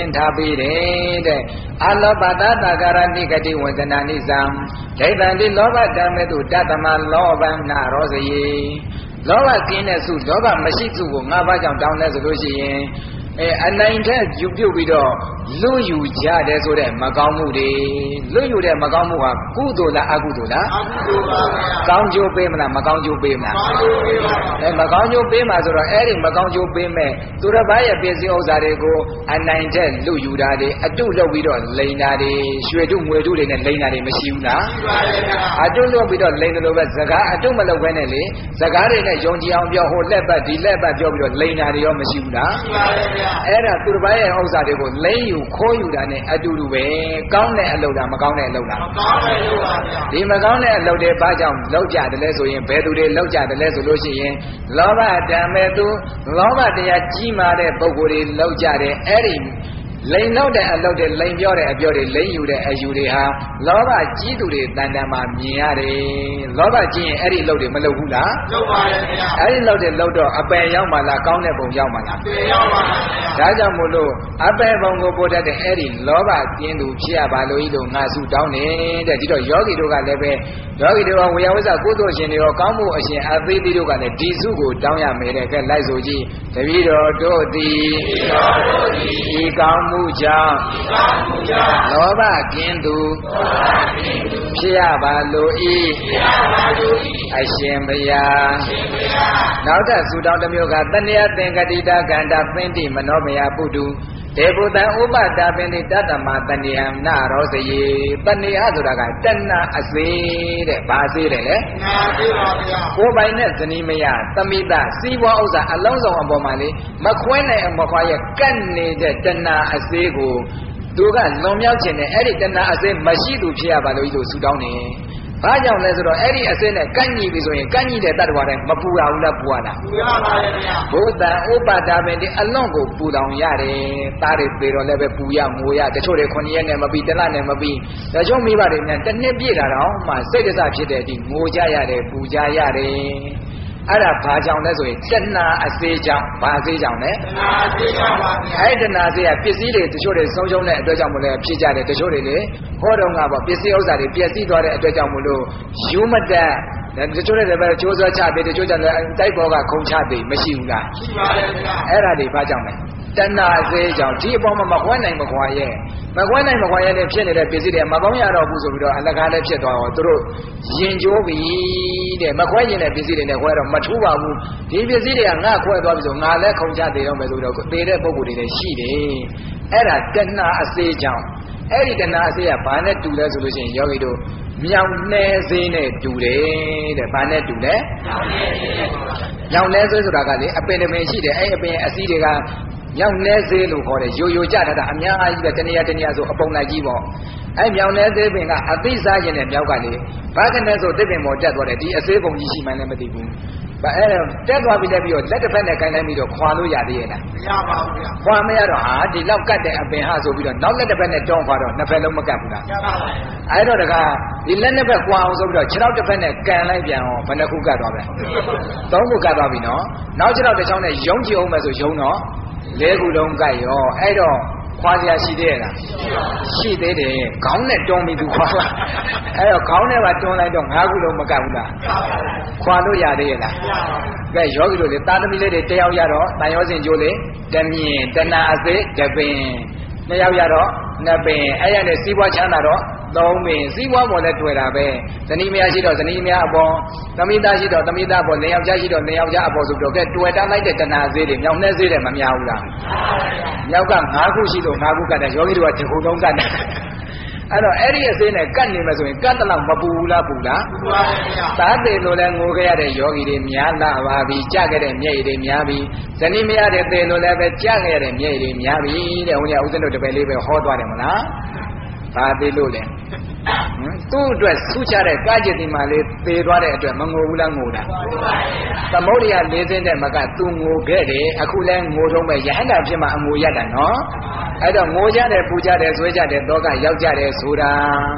Speaker 2: င်းထားပေးတယ်တဲ့အလောဘတာတာကာရနိဂတိဝန္ဒနာနိဇံဒိဋ္ဌံတိလောဘဓမ္မေတုတတ္တမလောဘနာရောစယေလောဘကင်းတဲ့စုလောဘမရှိစုကိုငါးပါးကြောင့်တောင်းလဲဆိုလို့ရှိရင်အဲအနိုင်ထက်ယူပြုတ်ပြီးတော့လွတ်ယူကြတယ်ဆိုတဲ့မကောင်းမှုတွေလွတ်ယူတဲ့မကောင်းမှုဟာကုသိုလ်လားအကုသိုလ်လားအကုသိုလ်ပါဗျာကောင်းကျိုးပေးမလားမကောင်းကျိုးပေးမလားကောင်းကျိုးပေးပါအဲမကောင်းကျိုးပေးမှာဆိုတော့အဲ့ဒီမကောင်းကျိုးပေးမဲ့သူတစ်ပါးရဲ့ပစ္စည်းဥစ္စာတွေကိုအနိုင်ထက်လွတ်ယူတာတွေအတုလုပ်ပြီးတော့လိန်တာတွေရွှေတုငွေတုတွေနဲ့လိန်တာတွေမရှိဘူးလားရှိပါရဲ့ဗျာအတုလုပ်ပြီးတော့လိန်တယ်လို့ပဲစကားအတုမလုပ်ဘဲနဲ့လေစကားတွေနဲ့ယုံကြည်အောင်ပြောဟိုလက်ပတ်ဒီလက်ပတ်ပြောပြီးတော့လိန်တာတွေရောမရှိဘူးလားရှိပါရဲ့ဗျာအဲ့ဒါသူတစ်ပါးရဲ့ဥစ္စာတွေကိုလိန်ယူခိုးယူတာနဲ့အတူတူပဲကောင်းတဲ့အလုပ်လားမကောင်းတဲ့အလုပ်လားမကောင်းတဲ့အလုပ်ပါဗျာဒီမကောင်းတဲ့အလုပ်တွေဘာကြောင့်လုပ်ကြတယ်လဲဆိုရင်ဘယ်သူတွေလုပ်ကြတယ်လဲဆိုလို့ရှိရင်လောဘဓမ္မေသူလောဘတရားကြီးမာတဲ့ပုဂ္ဂိုလ်တွေလုပ်ကြတယ်အဲ့ဒီလိန်လောက်တဲ့အလုပ်တွေလိန်ပြောတဲ့အပြောတွေလိန်ယူတဲ့အယူတွေဟာလောဘကြီးသူတွေတန်တန်မှမြင်ရတယ်လောဘကြီးရင်အဲ့ဒီအလုပ်တွေမလုပ်ဘူးလားလုပ်ပါရဲ့ဗျာအဲ့ဒီအလုပ်တွေလုပ်တော့အပယ်ရောက်မှလားကောင်းတဲ့ပုံရောက်မှလားအပယ်ရောက်ပါဗျာဒါကြောင့်မို့လို့အပယ်ပုံကိုပို့တတ်တဲ့အဲ့ဒီလောဘကျင်းသူဖြစ်ရပါလို့ဤလို့ငါစုတောင်းနေတဲ့ဒီတော့ယောဂီတို့ကလည်းပဲယောဂီတို့ကဝေယဝိဇ္ဇကုသိုလ်ရှင်တွေရောကောင်းမှုအရှင်အသေးသေးတို့ကလည်းဒီစုကိုတောင်းရမယ်တဲ့ကဲလိုက်ဆိုကြည့်တပည့်တော်တို့သည်ဒီကောင်းမှုကြောင့်လောဘကင်းသူဖြစ်ရပါလို့ဤအရှင်ဘုရားနောက်ထပ်သုတောင်းတစ်မျိုးကတဏှာသင်္ကတိတာကန္တာပင်တိမနောမယပုတုဒေဘုတံဥပတာပင်တိတတ္တမတဏှာနာရောစယေတဏှာဆိုတာကတဏှာအစေတဲ့ဘာစေတဲ့လဲနာစေပါဗျာကိုယ်ပိုင်နဲ့ဇနီးမယသမိတစီးပွားဥစ္စာအလုံးစုံအပေါ်မှာလေမခွဲနိုင်အောင်မခွာရဲ့ကတ်နေတဲ့တဏှာအစေကိုသူကလွန်မြောက်ခြင်းနဲ့အဲ့ဒီတဏှာအစေမရှိသူဖြစ်ရပါလို့ဤလိုဆုတောင်းနေဘာကြောင့်လဲဆိုတော့အဲ့ဒီအစစ်နဲ့ကန့်ညီပြီဆိုရင်ကန့်ညီတဲ့တတ္တဝါတိုင်းမပူရဘူးလားပူရလားပူရပါရဲ့ဗျာဘုဒ္ဓဥပဒါပင်ဒီအလွန်ကိုပူတောင်ရတယ်သားတွေပေတော့လည်းပဲပူရငိုရတချို့တွေခုနှစ်ရက်နဲ့မပြီးတစ်လနဲ့မပြီးတချို့မိဘတွေများတစ်နှစ်ပြည့်တာတော့မှစိတ်ဒစဖြစ်တဲ့အထိငိုကြရတယ်ပူကြရတယ်အဲ့ဒါဘာကြောင့်လဲဆိုရင်တဏှာအစေးကြောင့်ဘာအစေးကြောင့်လဲတဏှာအစေးကြောင့်ပါဗျာအဲ့တဏှာအစေးကပစ္စည်းတွေတချို့တွေဆုံးရှုံးတဲ့အတွက်ကြောင့်မလို့ဖြစ်ကြတယ်တချို့တွေလေဟောတော့ကပေါ့ပစ္စည်းဥစ္စာတွေပျက်စီးသွားတဲ့အတွက်ကြောင့်မလို့ယူမတက်တချို့တွေလည်းပဲချိုးစွာချပေးတချို့ကျလည်းတိုက်ပေါ်ကခုံချပေးမရှိဘူးလားရှိပါတယ်ဗျာအဲ့ဒါတွေဘာကြောင့်လဲတဏှာအစေးကြောင့်ဒီအပေါ်မှာမခွဲနိုင်မခွာရဲ့မခွဲနိုင်မခွာရဲ့နဲ့ဖြစ်နေတဲ့ပစ္စည်းတွေမကောင်းရတော့ဘူးဆိုပြီးတော့အလကားလည်းဖြစ်သွားတော့သူတို့ရင်ကျိုးပြီတဲ့မခွဲရင်တဲ့ပစ္စည်းတွေနဲ့ခွဲတော့မထူးပါဘူးဒီပစ္စည်းတွေကငါခွဲသွားပြီဆိုငါလည်းခုံချသေးတော့မယ်ဆိုတော့သေတဲ့ပုံကိုယ်တွေလည်းရှိတယ်အဲ့ဒါတဏှာအစေးကြောင့်အဲ့ဒီတဏှာအစေးကဘာနဲ့တူလဲဆိုလို့ရှိရင်ယောဂီတို့မြောင်နှဲစေးနဲ့တူတယ်တဲ့ဘာနဲ့တူလဲမြောင်နှဲစေးဆိုတာကလေအပင်တပင်ရှိတယ်အဲ့အပင်အစည်းတွေကမြောင်နှဲစေးလို့ခေါ်တယ်ရိုရိုကြတာအများကြီးပဲတဏှာတဏှာဆိုအပုံလိုက်ကြီးပေါ့အဲ့မြောင်နှဲစေးပင်ကအသိစားခြင်းနဲ့မြောက်ကလေဘာကနဲ့ဆိုတစ်ပင်ပေါ်တက်သွားတယ်ဒီအစေးပုံကြီးရှိမှန်းလည်းမသိဘူးဘာအဲ့တက်သွားပြီလည်းပြီးတော့လက်တစ်ဖက်နဲ့ကိုင်းလိုက်ပြီးတော့ခွာလို့ရသေးရဲ့လားမရပါဘူးဗျာခွာမရတော့ဟာဒီလောက်ကတ်တဲ့အပင်ဟာဆိုပြီးတော့နောက်လက်တစ်ဖက်နဲ့တောင်းခွာတော့နှစ်ဖက်လုံးမကတ်ဘူးလားရပါပါအဲ့တော့တကားဒီလက်နှစ်ဖက်ခွာအောင်ဆိုပြီးတော့ခြေထောက်တစ်ဖက်နဲ့ကန်လိုက်ပြန်အောင်ဘယ်နှခုကတ်သွားပဲသုံးခုကတ်သွားပြီနော်နောက်ခြေထောက်တစ်ချောင်းနဲ့ယုံကြည်အောင်မယ်ဆိုယုံတော့လေးခုလုံးကတ်ရောအဲ့တော့ခွာစရာရှိသေးရဲ့လားရှိသေးတယ်ခေါင်းနဲ့တွန်းပြီးသူခွာလာအဲ့တော့ခေါင်းနဲ့ပါတွန်းလိုက်တော့ငါးခုလုံးမကတ်ဘူးလားခွာလို့ရသေးရဲ့လားကဲယောဂီတို့လေတာသမီလေးတွေတယောက်ရတော့တန်ရောစင်ကျိုးလေတမြင်တဏှာအစေတပင်နှစ်ယောက်ရတော့နှစ်ပင်အဲ့ရနဲ့စီးပွားချမ်းသာတော့သုံးပင်စီးပွားပေါ်လဲတွေ့တာပဲဇနီးမယားရှိတော့ဇနီးမယားအပေါ်သမီးသားရှိတော့သမီးသားပေါ်လင်ယောက်ျားရှိတော့လင်ယောက်ျားအပေါ်ဆိုတော့ကဲတွေ့တာလိုက်တဲ့တဏှာစေးတွေမြောင်နှဲစေးတွေမများဘူးလားမြောက်ကငါးခုရှိလို့ငါးခုကတ်တယ်ယောဂီတို့ကဒီခုလုံးကတ်တယ်အဲ့တော့အဲ့ဒီအစေးနဲ့ကတ်နေမယ်ဆိုရင်ကတ်တလောက်မပူဘူးလားပူလားပူပါဗျာသားသေးလို့လဲငိုခဲ့ရတဲ့ယောဂီတွေများလာပါပြီကြခဲ့တဲ့မျက်ရည်တွေများပြီဇနီးမယားတွေသေလို့လည်းပဲကြခဲ့ရတဲ့မျက်ရည်တွေများပြီတဲ့ဟိုညဦးဇင်းတို့တပည့်လေးပဲဟောသွားတယ်မလားဘာသေးလို့လဲသူ့အတွက်ဆူချတဲ့ကာจิตဒီမှာလေးသေသွားတဲ့အတွက်မငိုဘူးလားငိုတာသမုဒ္ဒရာလေးစင်းတဲ့မကသူငိုခဲ့တယ်အခုလဲငိုတော့မဲ့ယဟန္တာဖြစ်မှအငိုရတာနော်အဲ့တော့ငိုကြတယ်ပူကြတယ်ဆွဲကြတယ်တော့ကရောက်ကြတယ်ဆိုတာ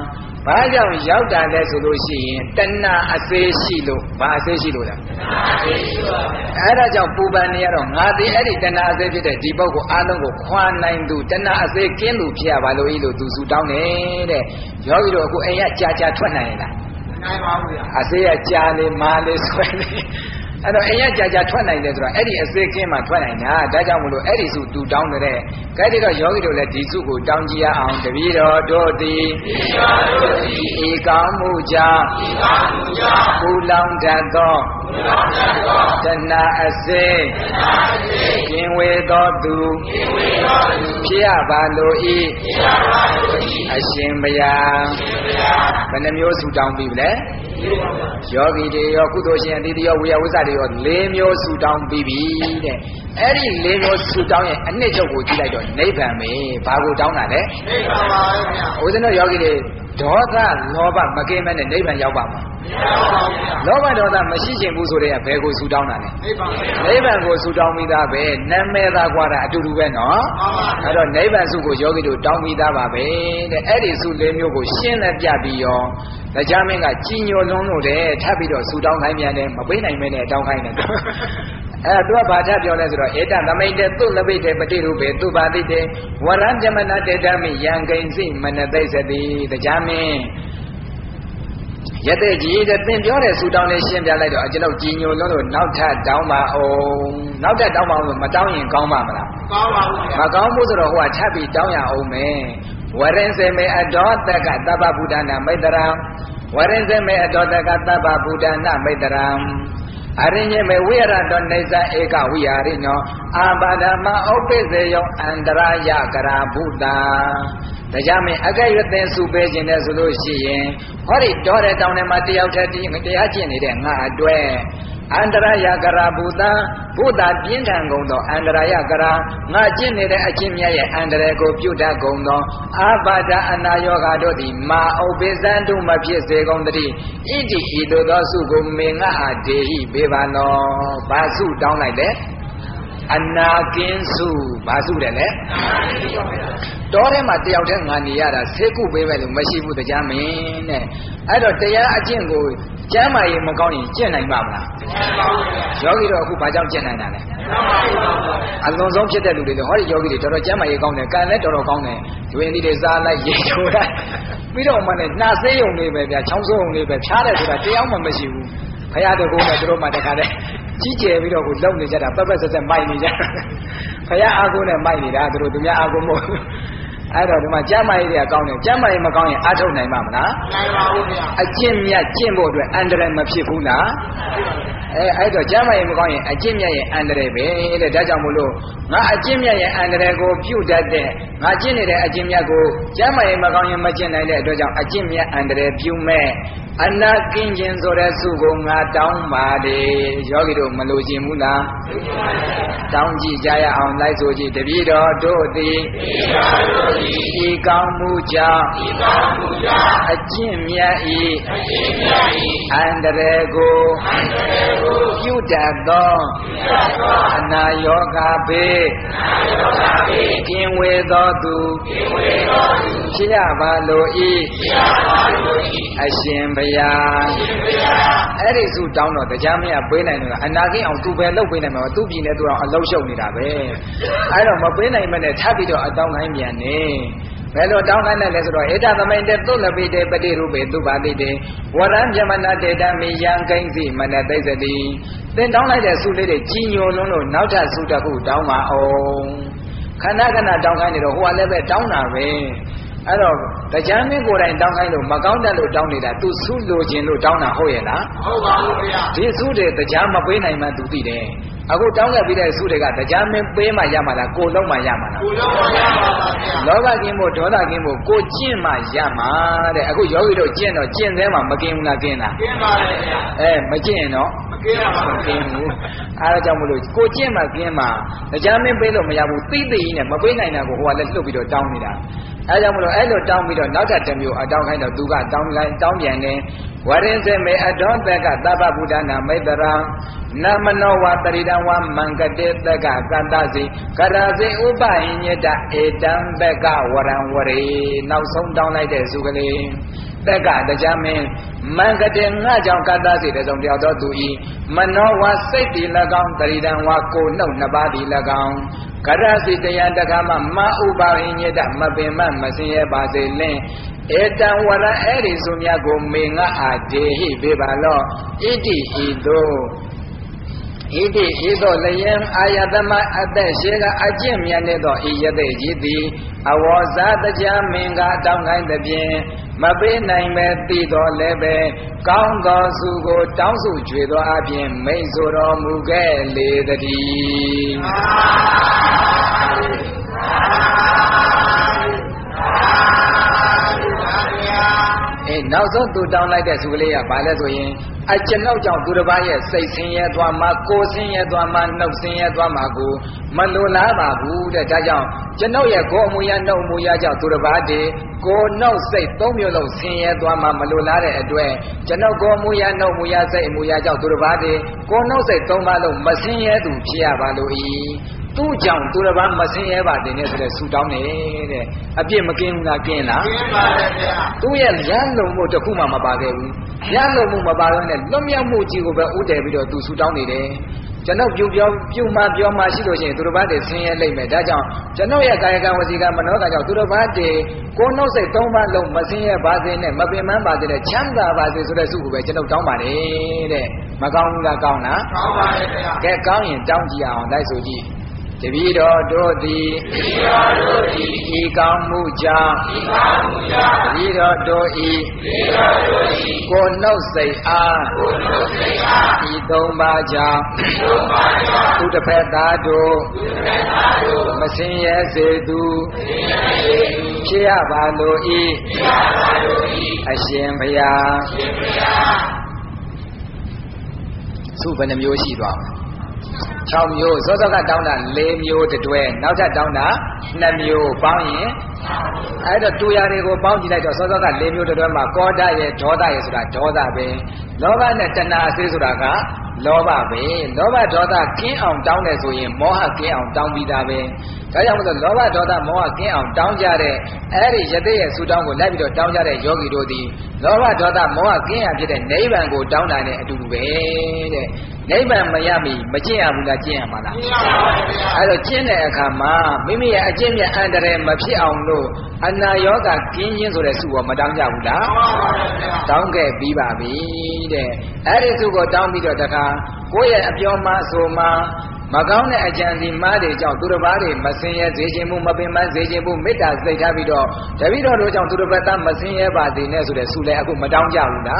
Speaker 2: ဘာကြောင့်ရောက်တာလဲဆိုလို့ရှိရင်တဏှာအစေးရှိလို့ဘာအစေးရှိလို့လဲအဲ့ဒါကြောင့်ပူပန်နေရတော့ငါဒီအဲ့ဒီတဏှာအစေးဖြစ်တဲ့ဒီပုဂ္ဂိုလ်အလုံးကိုခွာနိုင်သူတဏှာအစေးကင်းသူဖြစ်ရပါလို့ဤလို့သူဆူတောင်းတယ်တဲ့ယောဂီတို့အခုအိမ်ရကြာကြာထွက်နိုင်လားနိုင်ပါဘူးဗျာအစေးရကြာနေမာလေးဆွဲနေအဲ့တော့အိမ်ရကြာကြာထွက်နိုင်တယ်ဆိုတော့အဲ့ဒီအစေးကင်းမှထွက်နိုင်တာဒါကြောင့်မလို့အဲ့ဒီစုသူတောင်းတဲ့ကဲဒီတော့ယောဂီတို့လည်းဒီစုကိုတောင်းကြည့်ရအောင်တပည့်တော်တို့သည်ဤကောင်းမှုကြောင့်ပူလောင်တတ်သောတဏှာအစေးကင်းဝေသောသူဖြစ်ရပါလို့ဤအရှင်ဘုရားဘယ်နှမျိုးစုတောင်းပြီးလဲယောဂီတွေရောကုသိုလ်ရှင်အတိတ်ရောဝိယဝိသတွေရော၄မျိုးစုတောင်းပြီးပြီတဲ့အဲ့ဒီ၄မျိုးစုတောင်းရဲ့အနှစ်ချုပ်ကိုကြည့်လိုက်တော့နိဗ္ဗာန်ပဲဘာကိုတောင်းတာလဲနိဗ္ဗာန်ပါပဲဗျာဦးဇင်းတို့ယောဂီတွေဒေါသလောဘမကင်းမဲ့နဲ့နိဗ္ဗာန်ရောက်ပါမှာလောဘဒေါသမရှိခြင်းဘူးဆိုတဲ့ဘယ်ကိုဆူတောင်းတာလဲနိဗ္ဗာန်ကိုဆူတောင်းပြီးသားပဲနာမည်သာကွာတာအတူတူပဲနော်အဲ့တော့နိဗ္ဗာန်စုကိုယောဂီတို့တောင်းပြီးသားပါပဲတဲ့အဲ့ဒီစုလေးမျိုးကိုရှင်းလက်ပြပြီးရောတရားမင်းကကြီးညိုလုံးလို့တဲ့ထပ်ပြီးတော့ဆူတောင်းခိုင်းပြန်တယ်မပေးနိုင်မဲနဲ့တောင်းခိုင်းတယ်အဲ့တော့သူကဘာထပ်ပြောလဲဆိုတော့ဧတသမိတ်တေသုလပိတေပတိရုပေသူပါတိတေဝရံဇမနတေတမိယံကိဉ္စိမနသိစတိတရားမင်းရတဲ့ကြီးတဲ့သင်ပြောတဲ့ဆူတောင်းလေးရှင်းပြလိုက်တော့အကျွန်ုပ်ကြီးညိုလုံးလို့နောက်ထပ်တောင်းပါအောင်နောက်ထပ်တောင်းပါအောင်မတောင်းရင်ကောင်းပါမလားကောင်းပါဘူးဗျာမကောင်းဘူးဆိုတော့ဟိုကထပ်ပြီးတောင်းရအောင်မယ်ဝရင်စေမေအတောတကသဗ္ဗဗုဒ္ဓနာမိတ္တရံဝရင်စေမေအတောတကသဗ္ဗဗုဒ္ဓနာမိတ္တရံအရိညေမေဝိရတောနေဇဧကဝိဟာရိနောအာဘာဒမဥပ္ပိစေယောအန္တရာယကရာဘုဒ္ဓတရားမင်းအကဲ့ရွတ်သင်စုပေးခြင်းနဲ့ဆိုလို့ရှိရင်ဟောဒီတော်တဲ့တောင်းထဲမှာတယောက်တည်းတရားကျင့်နေတဲ့ငါအတွက်အန္တရာယကရာဘုဒ္ဓဘုဒ္ဓပြင်းထန်ကုန်သောအန္တရာယကရာငါကျင့်နေတဲ့အချင်းမြတ်ရဲ့အန္တရာယ်ကိုပြုတတ်ကုန်သောအာဘာဒအနာယောဂတို့သည်မာဥပ္ပိသံတုမဖြစ်စေကုန်တည်းဣတိဤသို့သောစုကိုမေငါအားဒေဟိပေးပါလောဘာစုတောင်းလိုက်လဲအနာကင်းစုဘာစုတယ်လဲတောထဲမှာတယောက်တည်းငါနေရတာဆေးကုပေးမယ်လို့မရှိဘူးတရားမင်းတဲ့အဲ့တော့တရားအကျင့်ကိုကျမ်းမာရေးမကောင်းရင်ကျင့်နိုင်ပါမလားယောဂီတော့အခုဘာကြောင့်ကျင့်နိုင်တာလဲအလွန်ဆုံးဖြစ်တဲ့လူတွေလေဟောဒီယောဂီတွေတော်တော်ကျမ်းမာရေးကောင်းတယ်ကံလည်းတော်တော်ကောင်းတယ်ဒွေနည်းတွေစားလိုက်ရေချိုလိုက်ပြီးတော့မှလည်းနှာဆေးရုံလေးပဲဗျာချောင်းဆိုးရုံလေးပဲဖြားတယ်ဆိုတာတရားမှမရှိဘူးဖရာတကုန်းနဲ့တို့မှတခါတည်းကြီးကျယ်ပြီးတော့ကိုလုံနေကြတာပက်ပက်ဆက်ဆက်မိုက်နေကြတာဖရာအာကုန်းနဲ့မိုက်နေတာတို့သူများအာကုန်းမဟုတ်အဲ့တော့ဒီမှာကျမ်းမာရေးတွေကကောင်းတယ်ကျမ်းမာရေးမကောင်းရင်အားထုတ်နိုင်မှာမလားနိုင်ပါဘူးဗျာအကျင့်မြတ်ကျင့်ဖို့အတွက်အန္တရာယ်မဖြစ်ဘူးလားအဲအဲ့တော့ကျမ်းမာရေးမကောင်းရင်အကျင့်မြတ်ရဲ့အန္တရာယ်ပဲတဲ့ဒါကြောင့်မို့လို့ငါအကျင့်မြတ်ရဲ့အန္တရာယ်ကိုပြုတ်တတ်တဲ့ငါကျင့်နေတဲ့အကျင့်မြတ်ကိုကျမ်းမာရေးမကောင်းရင်မကျင့်နိုင်တဲ့အတွက်ကြောင့်အကျင့်မြတ်အန္တရာယ်ပြုမဲ့အနာကင်းခြင်းဆိုတဲ့စုကိုငါတောင်းပါတယ်ယောဂီတို့မလို့ခြင်းဘူးလားတောင်းကြည့်ကြရအောင်လိုက်ဆိုကြည့်တပည့်တော်တို့သည်ဤကောင်းမှုကြောင့်အကျင့်မြတ်ဤအန္တရာယ်ကိုပြုတတ်သောအနာယောဂဘေးကင်းဝေသောသူဖြစ်ရပါလို့ဤအရှင်ဘုရားအဲ့ဒီစုတောင်းတော့တရားမရပေးနိုင်လို့အနာကင်းအောင်သူပဲလုပ်ပေးနိုင်မှာသူပြည်နေသူအောင်အလုံးရှုပ်နေတာပဲအဲ့တော့မပေးနိုင်မနဲ့ထပ်ပြီးတော့အတောင်းခိုင်းပြန်နေဘယ်လိုတောင်းခိုင်းတယ်လဲဆိုတော့ဧတသမိန်တေသုလပိတေပတိရုပေသူပါတိတေဝရံပြမနာတေတမိယံကိဉ္စီမနသိစတိသင်တောင်းလိုက်တဲ့စုလေးတွေကြီးညိုလုံးလို့နောက်ထပ်စုတစ်ခုတောင်းပါအောင်ခဏခဏတောင်းခိုင်းနေတော့ဟိုကလည်းပဲတောင်းတာပဲအဲ့တော့တရားမင်းကိုယ်တိုင်တောင်းခိုင်းလို့မကောင်းတတ်လို့တောင်းနေတာသူဆုလိုခြင်းလို့တောင်းတာဟုတ်ရဲ့လားဟုတ်ပါဘူးဗျာဒီဆုတွေတရားမပေးနိုင်မှသူသိတယ်အခုတောင်းခဲ့ပြီးတဲ့ဆုတွေကတရားမင်းပေးမှရမှာလားကိုလုံးမှရမှာလားကိုလုံးမှရမှာပါဗျာလောဘကင်းဖို့ဒေါသကင်းဖို့ကိုကျင့်မှရမှာတဲ့အခုယောဂီတို့ကျင့်တော့ကျင့်သေးမှမကင်းဘူးလားကင်းလားကင်းပါလေဗျာအဲမကျင့်ရင်တော့မကင်းပါဘူးကင်းဘူးအဲဒါကြောင့်မလို့ကိုကျင့်မှကင်းမှတရားမင်းပေးလို့မရဘူးသိသိကြီးနဲ့မပေးနိုင်တာကိုဟိုကလည်းလှုပ်ပြီးတော့တောင်းနေတာအဲကြောင့်မလို့အဲ့လိုတောင်းပြီးတော့နောက်ထပ်တစ်မျိုးအတောင်းခိုင်းတော့သူကတောင်းလိုက်တောင်းပြန်တယ်ဝရင်စေမေအတောတကသဗ္ဗဗုဒ္ဓနာမိတ္တရံ Namano wa Taridan wa Mangade Daga Gandasi Karase Ubain Yeda Edan Bega Waran Wari Now some down like the Sugale Daga the Jamin Mangade Najam Kadasi the Zom Diado Dui Mano was safety Lagan Taridan Wako no Nabadi Lagan Karasi the Yandagama Ma Ubain Yeda Mabima Masia Basilin Edan Wara Erisumia Go Minga Adehi Bibalo Idi Ido Idi Ido Layam Ayadama Ade Shega Ajim Yanedo Iyade Jidi Awaza the Jaminga down in the bien Mabe Naime Tido Lebe Kaunga Sugo Tansu Judo Abien Mezoro Mugele the D Now so to down like that Sulia Balazoin I cannot jump to the buyer say sing yet one ma go sing yet one man no sing yet one mago Manula Mabu the Jajan Janoya go Muya no Muya to the body go no say Tomulo sing yet one ma Malula adway Jano go Muya no Muya say Muya to the body go no say Tomalo Masin yet to Pia Baloi Two jump to the one Masin ever the next Sudan a beer McKin again two years Yellow Motakuma Mabade Yellow Mumabaran and Lumia Muji over Udevido to Sudan Jano Puma Bioma Shiro to the body sing a lame Dajan Janoya Gayaga was the Manoga to the body go no say Toma Lo Masin Bazin and Mabima Bazin Changa Bazin to the Suku Jano Tomari Maganga Gauna get down in down on that so Devido Dodi Ikam Muja Devido Doi Go no say ah Idombaja To the Pedado Masin Sedu Chia Baloi Ashim Paya Subanam Yoshi Chao Mio, Zoga down and lay Mio the Dwayne, now that down Namio, Bounty. I don't do Yarigo Bounty like a Zoga, lay Mio the Dwama, Goda, Joda is like Joda Bay. Nova Netana Sisuraga, Lova Bay, Nova Joda, King on down as we Moha King on down Vida Bay. I am the Lova Joda Moha King on down Jare, Eri Jade, Sudan will let you down Jare, Yogi Dodi. Lova Joda Moha King and get a neighbor and go down and do Bay. Neighbor Miami, Majia Bulajia Mana. I don't change a kama, Mimi a Jamia under a Mapi Auno, and now Yoga King to the Suwa Madame Yabuda. Don't get Biba B. Added to go down with the car, Goya Abioma Soma. Magana Ajanzi Madi John to the body, Masia Zejimu Mabima Zejimu Metas de Davido, Davido Rojan to the Bata Masia Badi Nesu de Sule Madame Yauna,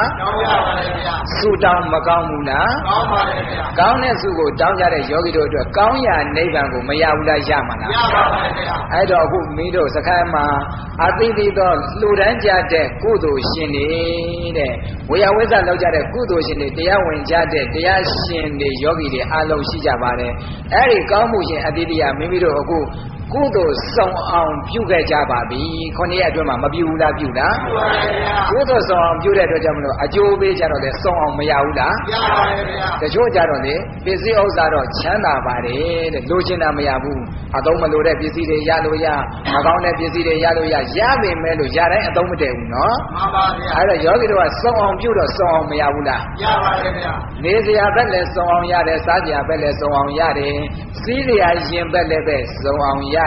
Speaker 2: Sudan Magamuna, Gauna Sugo, down at Yogi to Gauya Nebango, Mayaula Yamana. I don't who Mido Sakama, I think the Ludanja de Kudo Shini. We are with a Loja de Kudo Shini, they are when Jade, they are Shin the Yogi de Alo Shijabare. Eri Gamushi Adidia Mimido Ogu Kudo song on Puga Jababi, Konia Duma Mabula Buda Kudo song on Buda Jamno, Ajobe Jaro, the song on Mayauda, the Jojaro, Busy Ozaro, Chana Bari, the Lujina Mayabu, Adoma Lode, Busy de Yaluya, Magona Busy de Yaluya, Yabe Melu Yara, and Domade, no? I had a yogi to a song on Buda, song on Mayauda. Nezia Belle, song on Yade, Sadia Belle, song on Yade, Celia Jim Belle, song on Yade.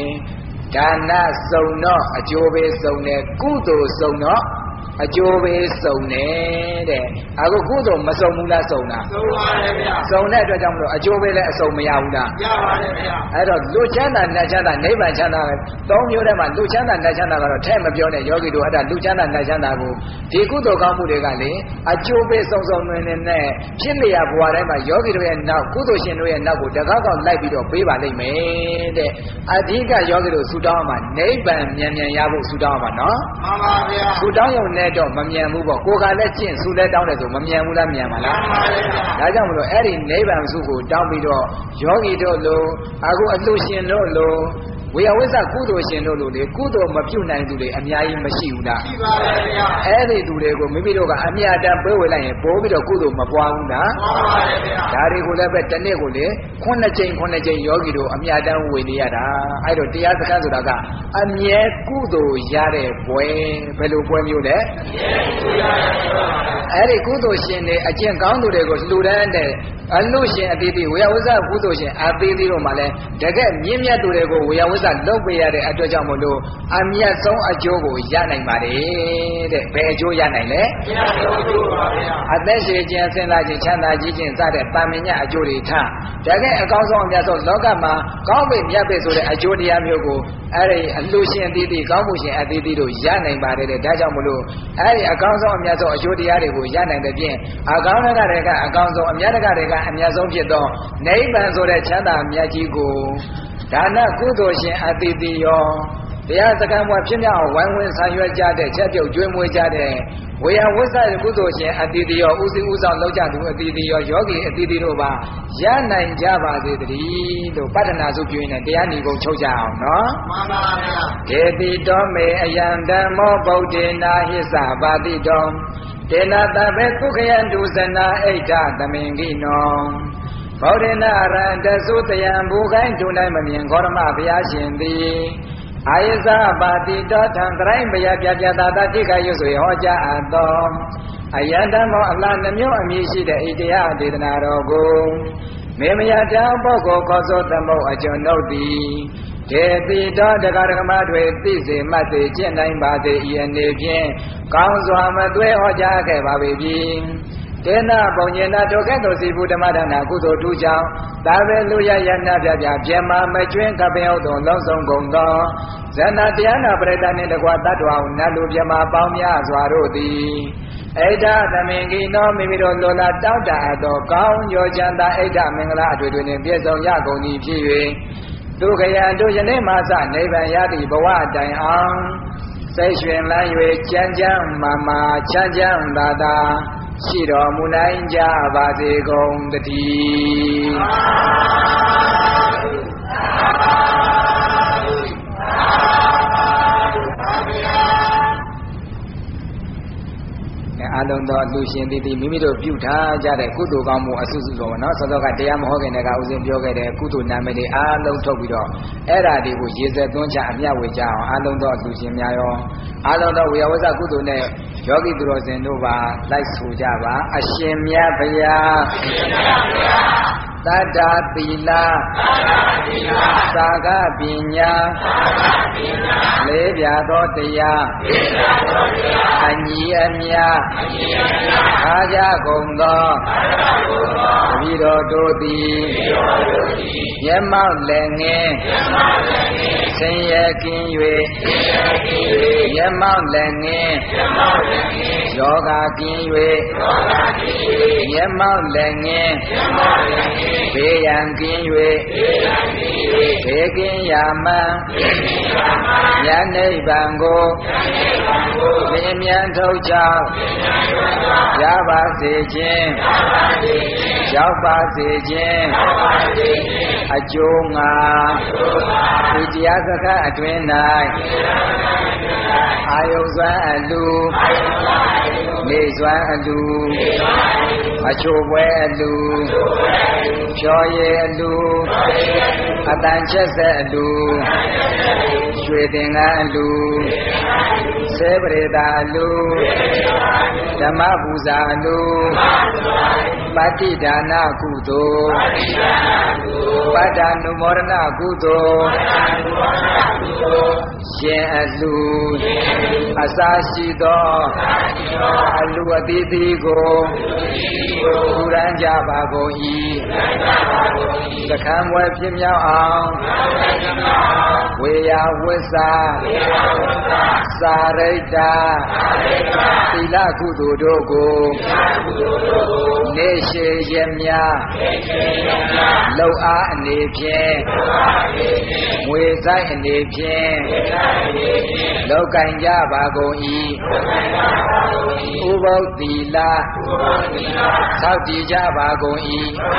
Speaker 2: Dana Sono, a Jobe Sone, Kudo Sono, a Jobe Sone, I go Kudo Masomula Sona. So let a Jobe Somiauna. I don't Luciana Najana, neighbor Chana, don't you them and Luciana Najana, or ten of your Yogi to have Luciana Najana. The Kudo Gamu de Gali, a Jobe Sono in there, Chili of whatever Yogi and now Kudo Shinu and Nabu, the Gaga Libido, Biba they made. I think I Yogi to Sudama, neighbor Yan Yabu Sudama, no? Sudama Nedo, Mamia Mubo, Koga Lechin, Suda down as Mamia Mula. I don't know any neighbor Sugo, down below, Yogi Dolo, I go a Lucian Lolo. ဝေယဝိဇ္ဇကုသိုလ်ရှင်တို့လိုလေကုသိုလ်မပြုနိုင်သူတွေအများကြီးမရှိဘူးလား
Speaker 1: ရှိပါရဲ့ဗျာ
Speaker 2: အဲ့ဒီသူတွေကိုမိမိတို့ကအမြတ်တမ်းပေးဝေလိုက်ရင်ပိုးပြီးတော့ကုသိုလ်မပွားဘူးလား
Speaker 1: ပွားပါရဲ့ဗျာ
Speaker 2: ဒါတွေကိုလည်းပဲတစ်နေ့ကိုလေခုနှစ်ကြိမ်ခုနှစ်ကြိမ်ယောဂီတို့အမြတ်တမ်းဝေနေရတာအဲ့တော့တရားစခန်းဆိုတာကအမြဲကုသိုလ်ရတဲ့ပွဲဘယ်လိုပွဲမျိုးလဲအဲ့ဒီကုသိုလ်ရှင်တွေအကျင့်ကောင်းသူတွေကိုလှူဒန်းတဲ့အလို့ရှင်အသေးသေးဝေယဝိဇ္ဇကုသိုလ်ရှင်အသေးသေးတို့မှလည်းတကယ်မြင့်မြတ်သူတွေကိုဝေယဝိဇ္ဇလုပ်ပေးရတဲ့အတွက်ကြောင့်မလို့အမြတ်ဆုံးအကျိုးကိုရနိုင်ပါတယ်တဲ့ဘယ်အကျိုးရနိုင်လဲအသက်ရှိခြင်းဆင်းလာခြင်းချမ်းသာကြီးခြင်းစတဲ့တာမညအကျိုးတွေထားတကယ်အကောင်းဆုံးအမြတ်ဆုံးလောကမှာကောင်းပေမြတ်ပေဆိုတဲ့အကျိုးတရားမျိုးကိုအဲ့ဒီအလှရှင်အသေးသေးကောင်းမှုရှင်အသေးသေးတို့ရနိုင်ပါတယ်တဲ့ဒါကြောင့်မလို့အဲ့ဒီအကောင်းဆုံးအမြတ်ဆုံးအကျိုးတရားတွေကိုရနိုင်တဲ့ဖြင့်အကောင်းတဲ့တွေကအကောင်းဆုံးအမြတ်တဲ့တွေကအမြတ်ဆုံးဖြစ်သောနိဗ္ဗာန်ဆိုတဲ့ချမ်းသာမြတ်ကြီးကိုဒါနကုသိုလ်ရှင်အသေးသေးရောတရားစကားပွားဖြစ်မြောက်ဝိုင်းဝန်းဆောင်ရွက်ကြတဲ့ချက်ပြုတ်ကျွေးမွေးကြတဲ့ဝေယဝိဇ္ဇကုသိုလ်ရှင်အတိတိရောဥစီဥဆောင်လောက်ကြသူအတိတိရောယောဂီအတိတိတို့ပါရနိုင်ကြပါစေတည်းလို့ပတ္ထနာစုပြုရင်တရားဏီကုန်ချုပ်ကြအောင်နော်
Speaker 1: မှန်ပါဗျာ
Speaker 2: ဒေတိတော်မေအယံဓမ္မောဗုဒ္ဓေနာဟိသပါတိတောဒေနတဘေသုခယံဒုဇနာအိဋ္ဌသမင်ကိနောဗုဒ္ဓနာရံတသုတယံဘူခိုင်းဒုနိုင်မမြင်ဂေါရမဘုရားရှင်သည်အာယဇပါတိတောထံတရိုင်းဘယပြပြတာတာတိခရွဆိုဟောကြားအပ်သောအယံဓမ္မောအလားနှမျိုးအမည်ရှိတဲ့ဣတရားဒေသနာတော်ကိုမေမယတောင်ပုဂ္ဂိုလ်ခေါ်ဆိုသမုတ်အကျွန်ုပ်သည်ဒေတိတောတက္ကရကမတွေသိစေမှတ်စေကျင့်နိုင်ပါစေဤအနေဖြင့်ကောင်းစွာမသွေဟောကြားခဲ့ပါပြီဒေနပုံညနာတောကဲ့သို့စီဘူးဓမ္မဒါနကုသိုလ်ထူးကြောင့်သာဝေလူရယနာပြပြပြမမကျွင်းကပင်ဟုတ်သောလုံးစုံကုန်သောဇဏတရားနာပရိသတ်နှင့်တကွာတတ္တဝါနတ်လူပြမပေါင်းများစွာတို့သည်ဣဒ္ဓသမင်ကိနောမိမိတို့လိုလားတောင်းတအပ်သောကောင်းညောချမ်းသာဣဒ္ဓမင်္ဂလာအတွေ့အတွေ့နှင့်ပြည့်စုံရကုန်သည်ဖြစ်၍ဒုက္ခယံတို့ယနေ့မှစနိဗ္ဗာန်ရသည့်ဘဝတိုင်အောင်စိတ်ရွှင်လန်း၍ကြမ်းကြမ်းမာမာချမ်းချမ်းသာသာရှိတော်မူနိုင်ကြပါစေကုန်တည်းအလုံးသောလူရှင်သည်မိမိတို့ပြုထားကြတဲ့ကုသိုလ်ကောင်းမှုအစုစုတော်နော်စောစောကတရားမဟောခင်တည်းကဥစဉ်ပြောခဲ့တဲ့ကုသိုလ်နာမည်တွေအားလုံးထုတ်ပြီးတော့အဲ့ဓာတွေကိုရေစက်သွန်းချအမြတ်ဝေကြအောင်အလုံးသောလူရှင်များရောအလုံးသောဝေယဝဇကုသိုလ်နဲ့ယောဂီသူတော်စင်တို့ပါလိုက်ဆိုကြပါအရှင်မြတ်ဗျာအရှင်မြတ်ဗျာသတ္တသီလသာဂပညာလေးပြသောတရားအညီအမြအားကြကုန်သောတပည့်တော်တို့သည်မျက်မှောက်လည်းငင်းဆင်းရဲကင်း၍မျက်မှောက်လည်းငင်းယောဂကင်း၍မျက်မှောက်လည်းငင်းဘေးရန်ကင်း၍ဘေးကင်းရာမှန်ဉာဏ်နိဗ္ဗာန်ကိုမြင်မြန်ထုတ်ကြောင်းရပါစေခြင်းရောက်ပါစေခြင်းအကျိုးငါဒီတရားစကားအတွင်း၌အာယုစွမ်းအလူနေစွမ်းအလူအချိုးပွဲအလူဖြောရည်အလူအတန်ချက်ဆက်အလူရွှေသင်္ကန်းအလူဆေပရိတာအလူဓမ္မပူဇာအလူပတ္တိဒါနကုသိုလ်ပတ္တနုမောဒနာကုသိုလ်ရှင်အလူအစာရှိသောအလူအသီးသီးကိုပူရန်ကြပါကုန်၏သခမ်းပွဲဖြစ်မြောက်အောင်ဝေယဝိသစာရိတ္တသီလကုသိုလ်တို့ကိုနေနေ့ရှိရမြလောက်အားအနေဖြင့်ငွေဆိုင်အနေဖြင့်လောက်ကင်ကြပါကုန်၏ဥပုသ္တိလသောက်တည်ကြပါကုန်၏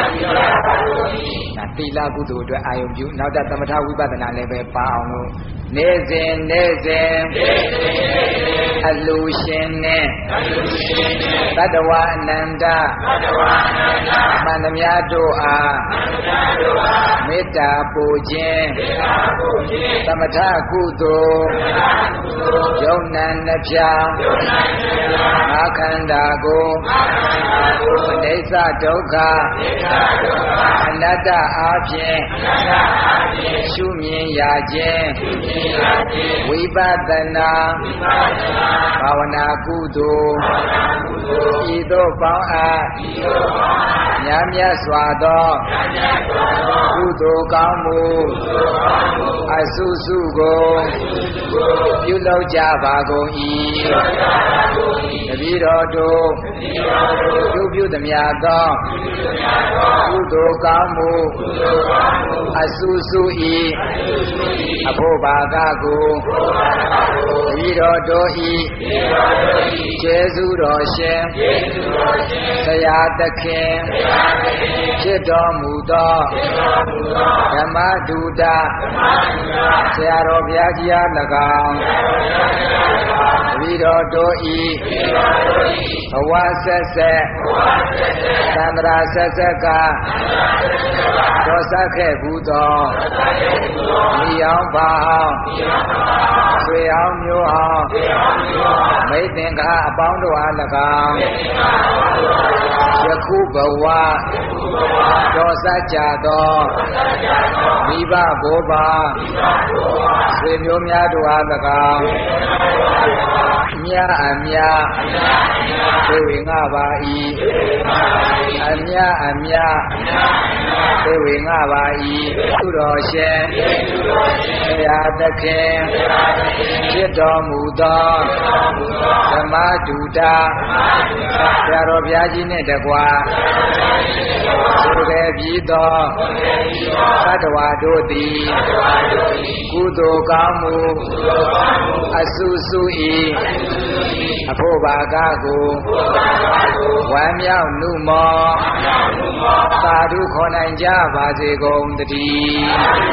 Speaker 2: သီလကုသိုလ်အတွက်အာယုံပြုနောက်တဲ့သမထဝိပဿနာလည်းပဲပါအောင်လို့နေစဉ်နေစဉ်အလူရှင်နဲ့တတ္တဝအနန္တမန္တမြတ်တို့အားမေတ္တာပို့ခြင်းသမထကုသိုလ်ယုံနံနှဖြာငါခန္ဓာကိုအနိစ္စဒုက္ခအနတ္တအားဖြင့်ရှုမြင်ရခြင်းဝိပဿနာဘာဝနာကုသိုလ်ဤသို့ပေါင်းအပ်များမြတ်စွာသောကုသိုလ်ကောင်းမှုအဆုစုကိုပြုလုပ်ကြပါကုန်၏တပည့်တော်တို့ပြုပြုသမျှသောကုသိုလ်ကောင်းမှုအဆုစု၏အဖို့ဘာကကိုတပည့်တော်တို့၏ကျေးဇူးတော်ရှင်ဆရာသခင်ဖြစ်တော်မူသောဓမ္မဒုတာဆရာတော်ဘုရားကြီးအား၎င်းတပည့်တော်တို့၏ဘဝဆက်ဆက်သန္တရာဆက်ဆက်ကတော်ဆက်ခဲ့ဘူးသောမိအောင်ပါအောင်ဆွေအောင်မျိုးအောင်မိတ်သင်္ကာအပေါင်းတို့အား၎င်းယခုဘဝတော်ဆက်ကြသောမိဘဘိုးဘာဆွေမျိုးများတို့အား၎င်းမြတ်အမြတ်သေဝေငါပါ၏အမြတ်အမြတ်သေဝေငါပါ၏သူတော်ရှင်ဆရာသခင်ဖြစ်တော်မူသောဓမ္မဒုတာဆရာတော်ဘုရားကြီးနှင့်တကွာသူခဲ့ပြီးသောသတ္တဝါတို့သည်ကုသိုလ်ကောင်းမှုအဆုစု၏အဖို့ဘာကကိုဝမ်းမြောက်နှုမောသာဓုခေါ်နိုင်ကြပါစေကုန်တည်း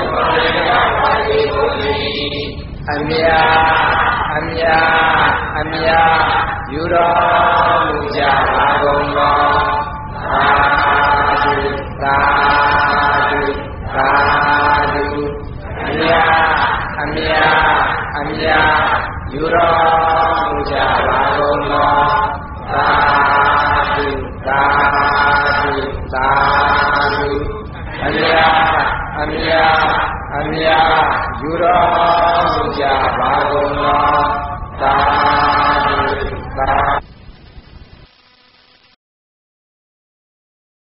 Speaker 2: အမြတ်အမြတ်အမြတ်ယူတော်မူကြပါကုန်သောသာဓုသာဓုသာဓုအမြတ်အမြတ်အမြတ်ယူတော်မူကြပါကုန်သောသာဓုသာဓုသာဓုအမြတ်အမြတ်အမြတ်ယူတော်မူကြပါကုန်သော